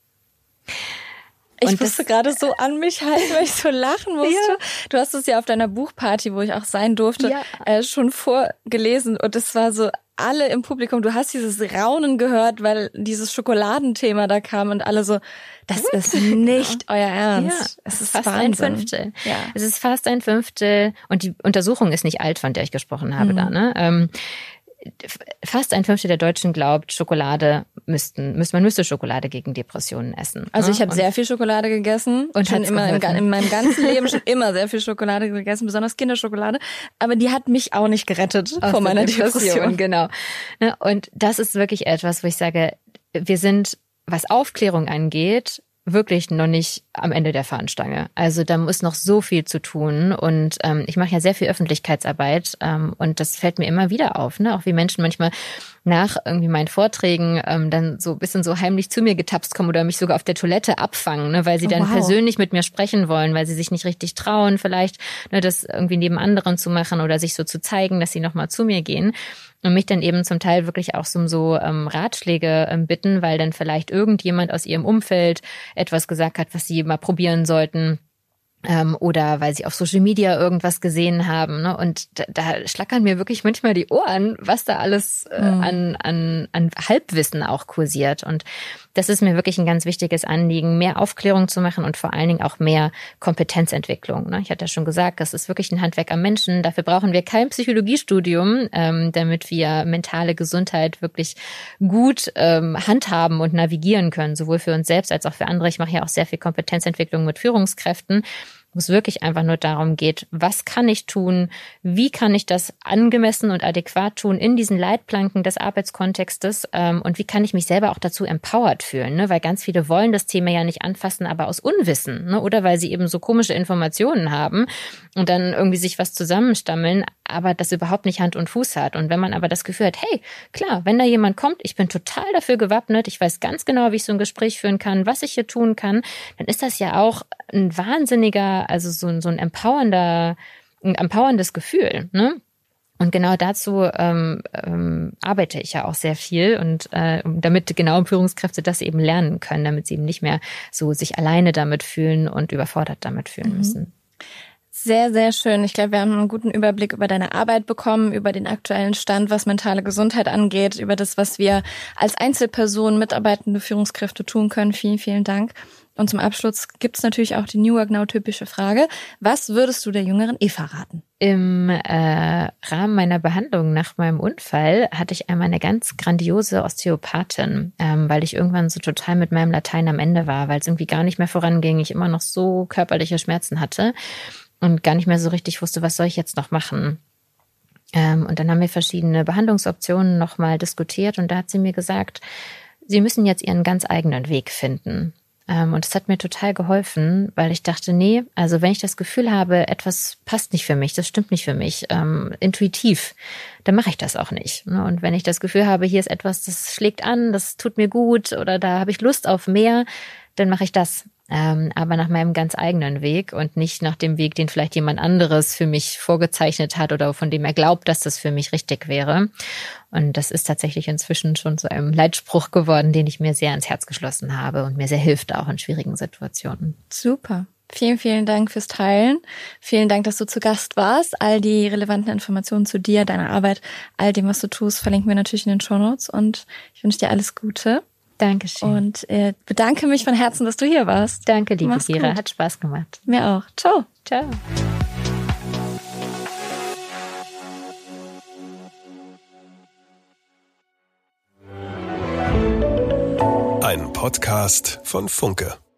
Ich musste gerade so an mich halten, weil ich so lachen musste. Ja. Du hast es ja auf deiner Buchparty, wo ich auch sein durfte, schon vorgelesen. Und es war so, alle im Publikum, du hast dieses Raunen gehört, weil dieses Schokoladenthema da kam und alle so, das ist nicht euer Ernst. Ja, es ist fast Wahnsinn. 1/5. Ja. Es ist fast 1/5. Und die Untersuchung ist nicht alt, von der ich gesprochen habe da, ne? Fast 1/5 der Deutschen glaubt, man müsste Schokolade gegen Depressionen essen. Also ich habe sehr viel Schokolade gegessen und schon immer in meinem ganzen Leben schon immer sehr viel Schokolade gegessen, besonders Kinderschokolade. Aber die hat mich auch nicht gerettet vor meiner Depression. Genau. Und das ist wirklich etwas, wo ich sage, wir sind, was Aufklärung angeht, wirklich noch nicht am Ende der Fahnenstange. Also da muss noch so viel zu tun und ich mache ja sehr viel Öffentlichkeitsarbeit und das fällt mir immer wieder auf, ne? Auch wie Menschen manchmal nach irgendwie meinen Vorträgen dann so ein bisschen so heimlich zu mir getapst kommen oder mich sogar auf der Toilette abfangen, ne? Weil sie dann persönlich mit mir sprechen wollen, weil sie sich nicht richtig trauen vielleicht, ne, das irgendwie neben anderen zu machen oder sich so zu zeigen, dass sie nochmal zu mir gehen. Und mich dann eben zum Teil wirklich auch so Ratschläge bitten, weil dann vielleicht irgendjemand aus ihrem Umfeld etwas gesagt hat, was sie mal probieren sollten. Oder weil sie auf Social Media irgendwas gesehen haben, ne? Und da schlackern mir wirklich manchmal die Ohren, was da alles an Halbwissen auch kursiert. Und das ist mir wirklich ein ganz wichtiges Anliegen, mehr Aufklärung zu machen und vor allen Dingen auch mehr Kompetenzentwicklung, ne? Ich hatte ja schon gesagt, das ist wirklich ein Handwerk am Menschen. Dafür brauchen wir kein Psychologiestudium, damit wir mentale Gesundheit wirklich gut handhaben und navigieren können, sowohl für uns selbst als auch für andere. Ich mache ja auch sehr viel Kompetenzentwicklung mit Führungskräften, wo es wirklich einfach nur darum geht, was kann ich tun, wie kann ich das angemessen und adäquat tun in diesen Leitplanken des Arbeitskontextes und wie kann ich mich selber auch dazu empowered fühlen, ne? Weil ganz viele wollen das Thema ja nicht anfassen, aber aus Unwissen, ne? Oder weil sie eben so komische Informationen haben und dann irgendwie sich was zusammenstammeln, aber das überhaupt nicht Hand und Fuß hat. Und wenn man aber das Gefühl hat, hey, klar, wenn da jemand kommt, ich bin total dafür gewappnet, ich weiß ganz genau, wie ich so ein Gespräch führen kann, was ich hier tun kann, dann ist das ja auch ein wahnsinniger, also so ein empowerndes Gefühl, ne? Und genau dazu arbeite ich ja auch sehr viel und damit genau Führungskräfte das eben lernen können, damit sie eben nicht mehr so sich alleine damit fühlen und überfordert damit fühlen müssen. Sehr, sehr schön. Ich glaube, wir haben einen guten Überblick über deine Arbeit bekommen, über den aktuellen Stand, was mentale Gesundheit angeht, über das, was wir als Einzelpersonen, mitarbeitende Führungskräfte tun können. Vielen, vielen Dank. Und zum Abschluss gibt's natürlich auch die New Work Now typische Frage. Was würdest du der jüngeren Eva raten? Im Rahmen meiner Behandlung nach meinem Unfall hatte ich einmal eine ganz grandiose Osteopathin, weil ich irgendwann so total mit meinem Latein am Ende war, weil es irgendwie gar nicht mehr voranging, ich immer noch so körperliche Schmerzen hatte und gar nicht mehr so richtig wusste, was soll ich jetzt noch machen. Und dann haben wir verschiedene Behandlungsoptionen nochmal diskutiert und da hat sie mir gesagt, Sie müssen jetzt Ihren ganz eigenen Weg finden. Und es hat mir total geholfen, weil ich dachte, nee, also wenn ich das Gefühl habe, etwas passt nicht für mich, das stimmt nicht für mich, intuitiv, dann mache ich das auch nicht. Und wenn ich das Gefühl habe, hier ist etwas, das schlägt an, das tut mir gut oder da habe ich Lust auf mehr, dann mache ich das. Aber nach meinem ganz eigenen Weg und nicht nach dem Weg, den vielleicht jemand anderes für mich vorgezeichnet hat oder von dem er glaubt, dass das für mich richtig wäre. Und das ist tatsächlich inzwischen schon zu einem Leitspruch geworden, den ich mir sehr ans Herz geschlossen habe und mir sehr hilft auch in schwierigen Situationen. Super. Vielen, vielen Dank fürs Teilen. Vielen Dank, dass du zu Gast warst. All die relevanten Informationen zu dir, deiner Arbeit, all dem, was du tust, verlinken wir natürlich in den Shownotes. Und ich wünsche dir alles Gute. Dankeschön. Und bedanke mich von Herzen, dass du hier warst. Danke, liebe Mach's Kira. gut. Hat Spaß gemacht. Mir auch. Ciao. Ciao. Ein Podcast von Funke.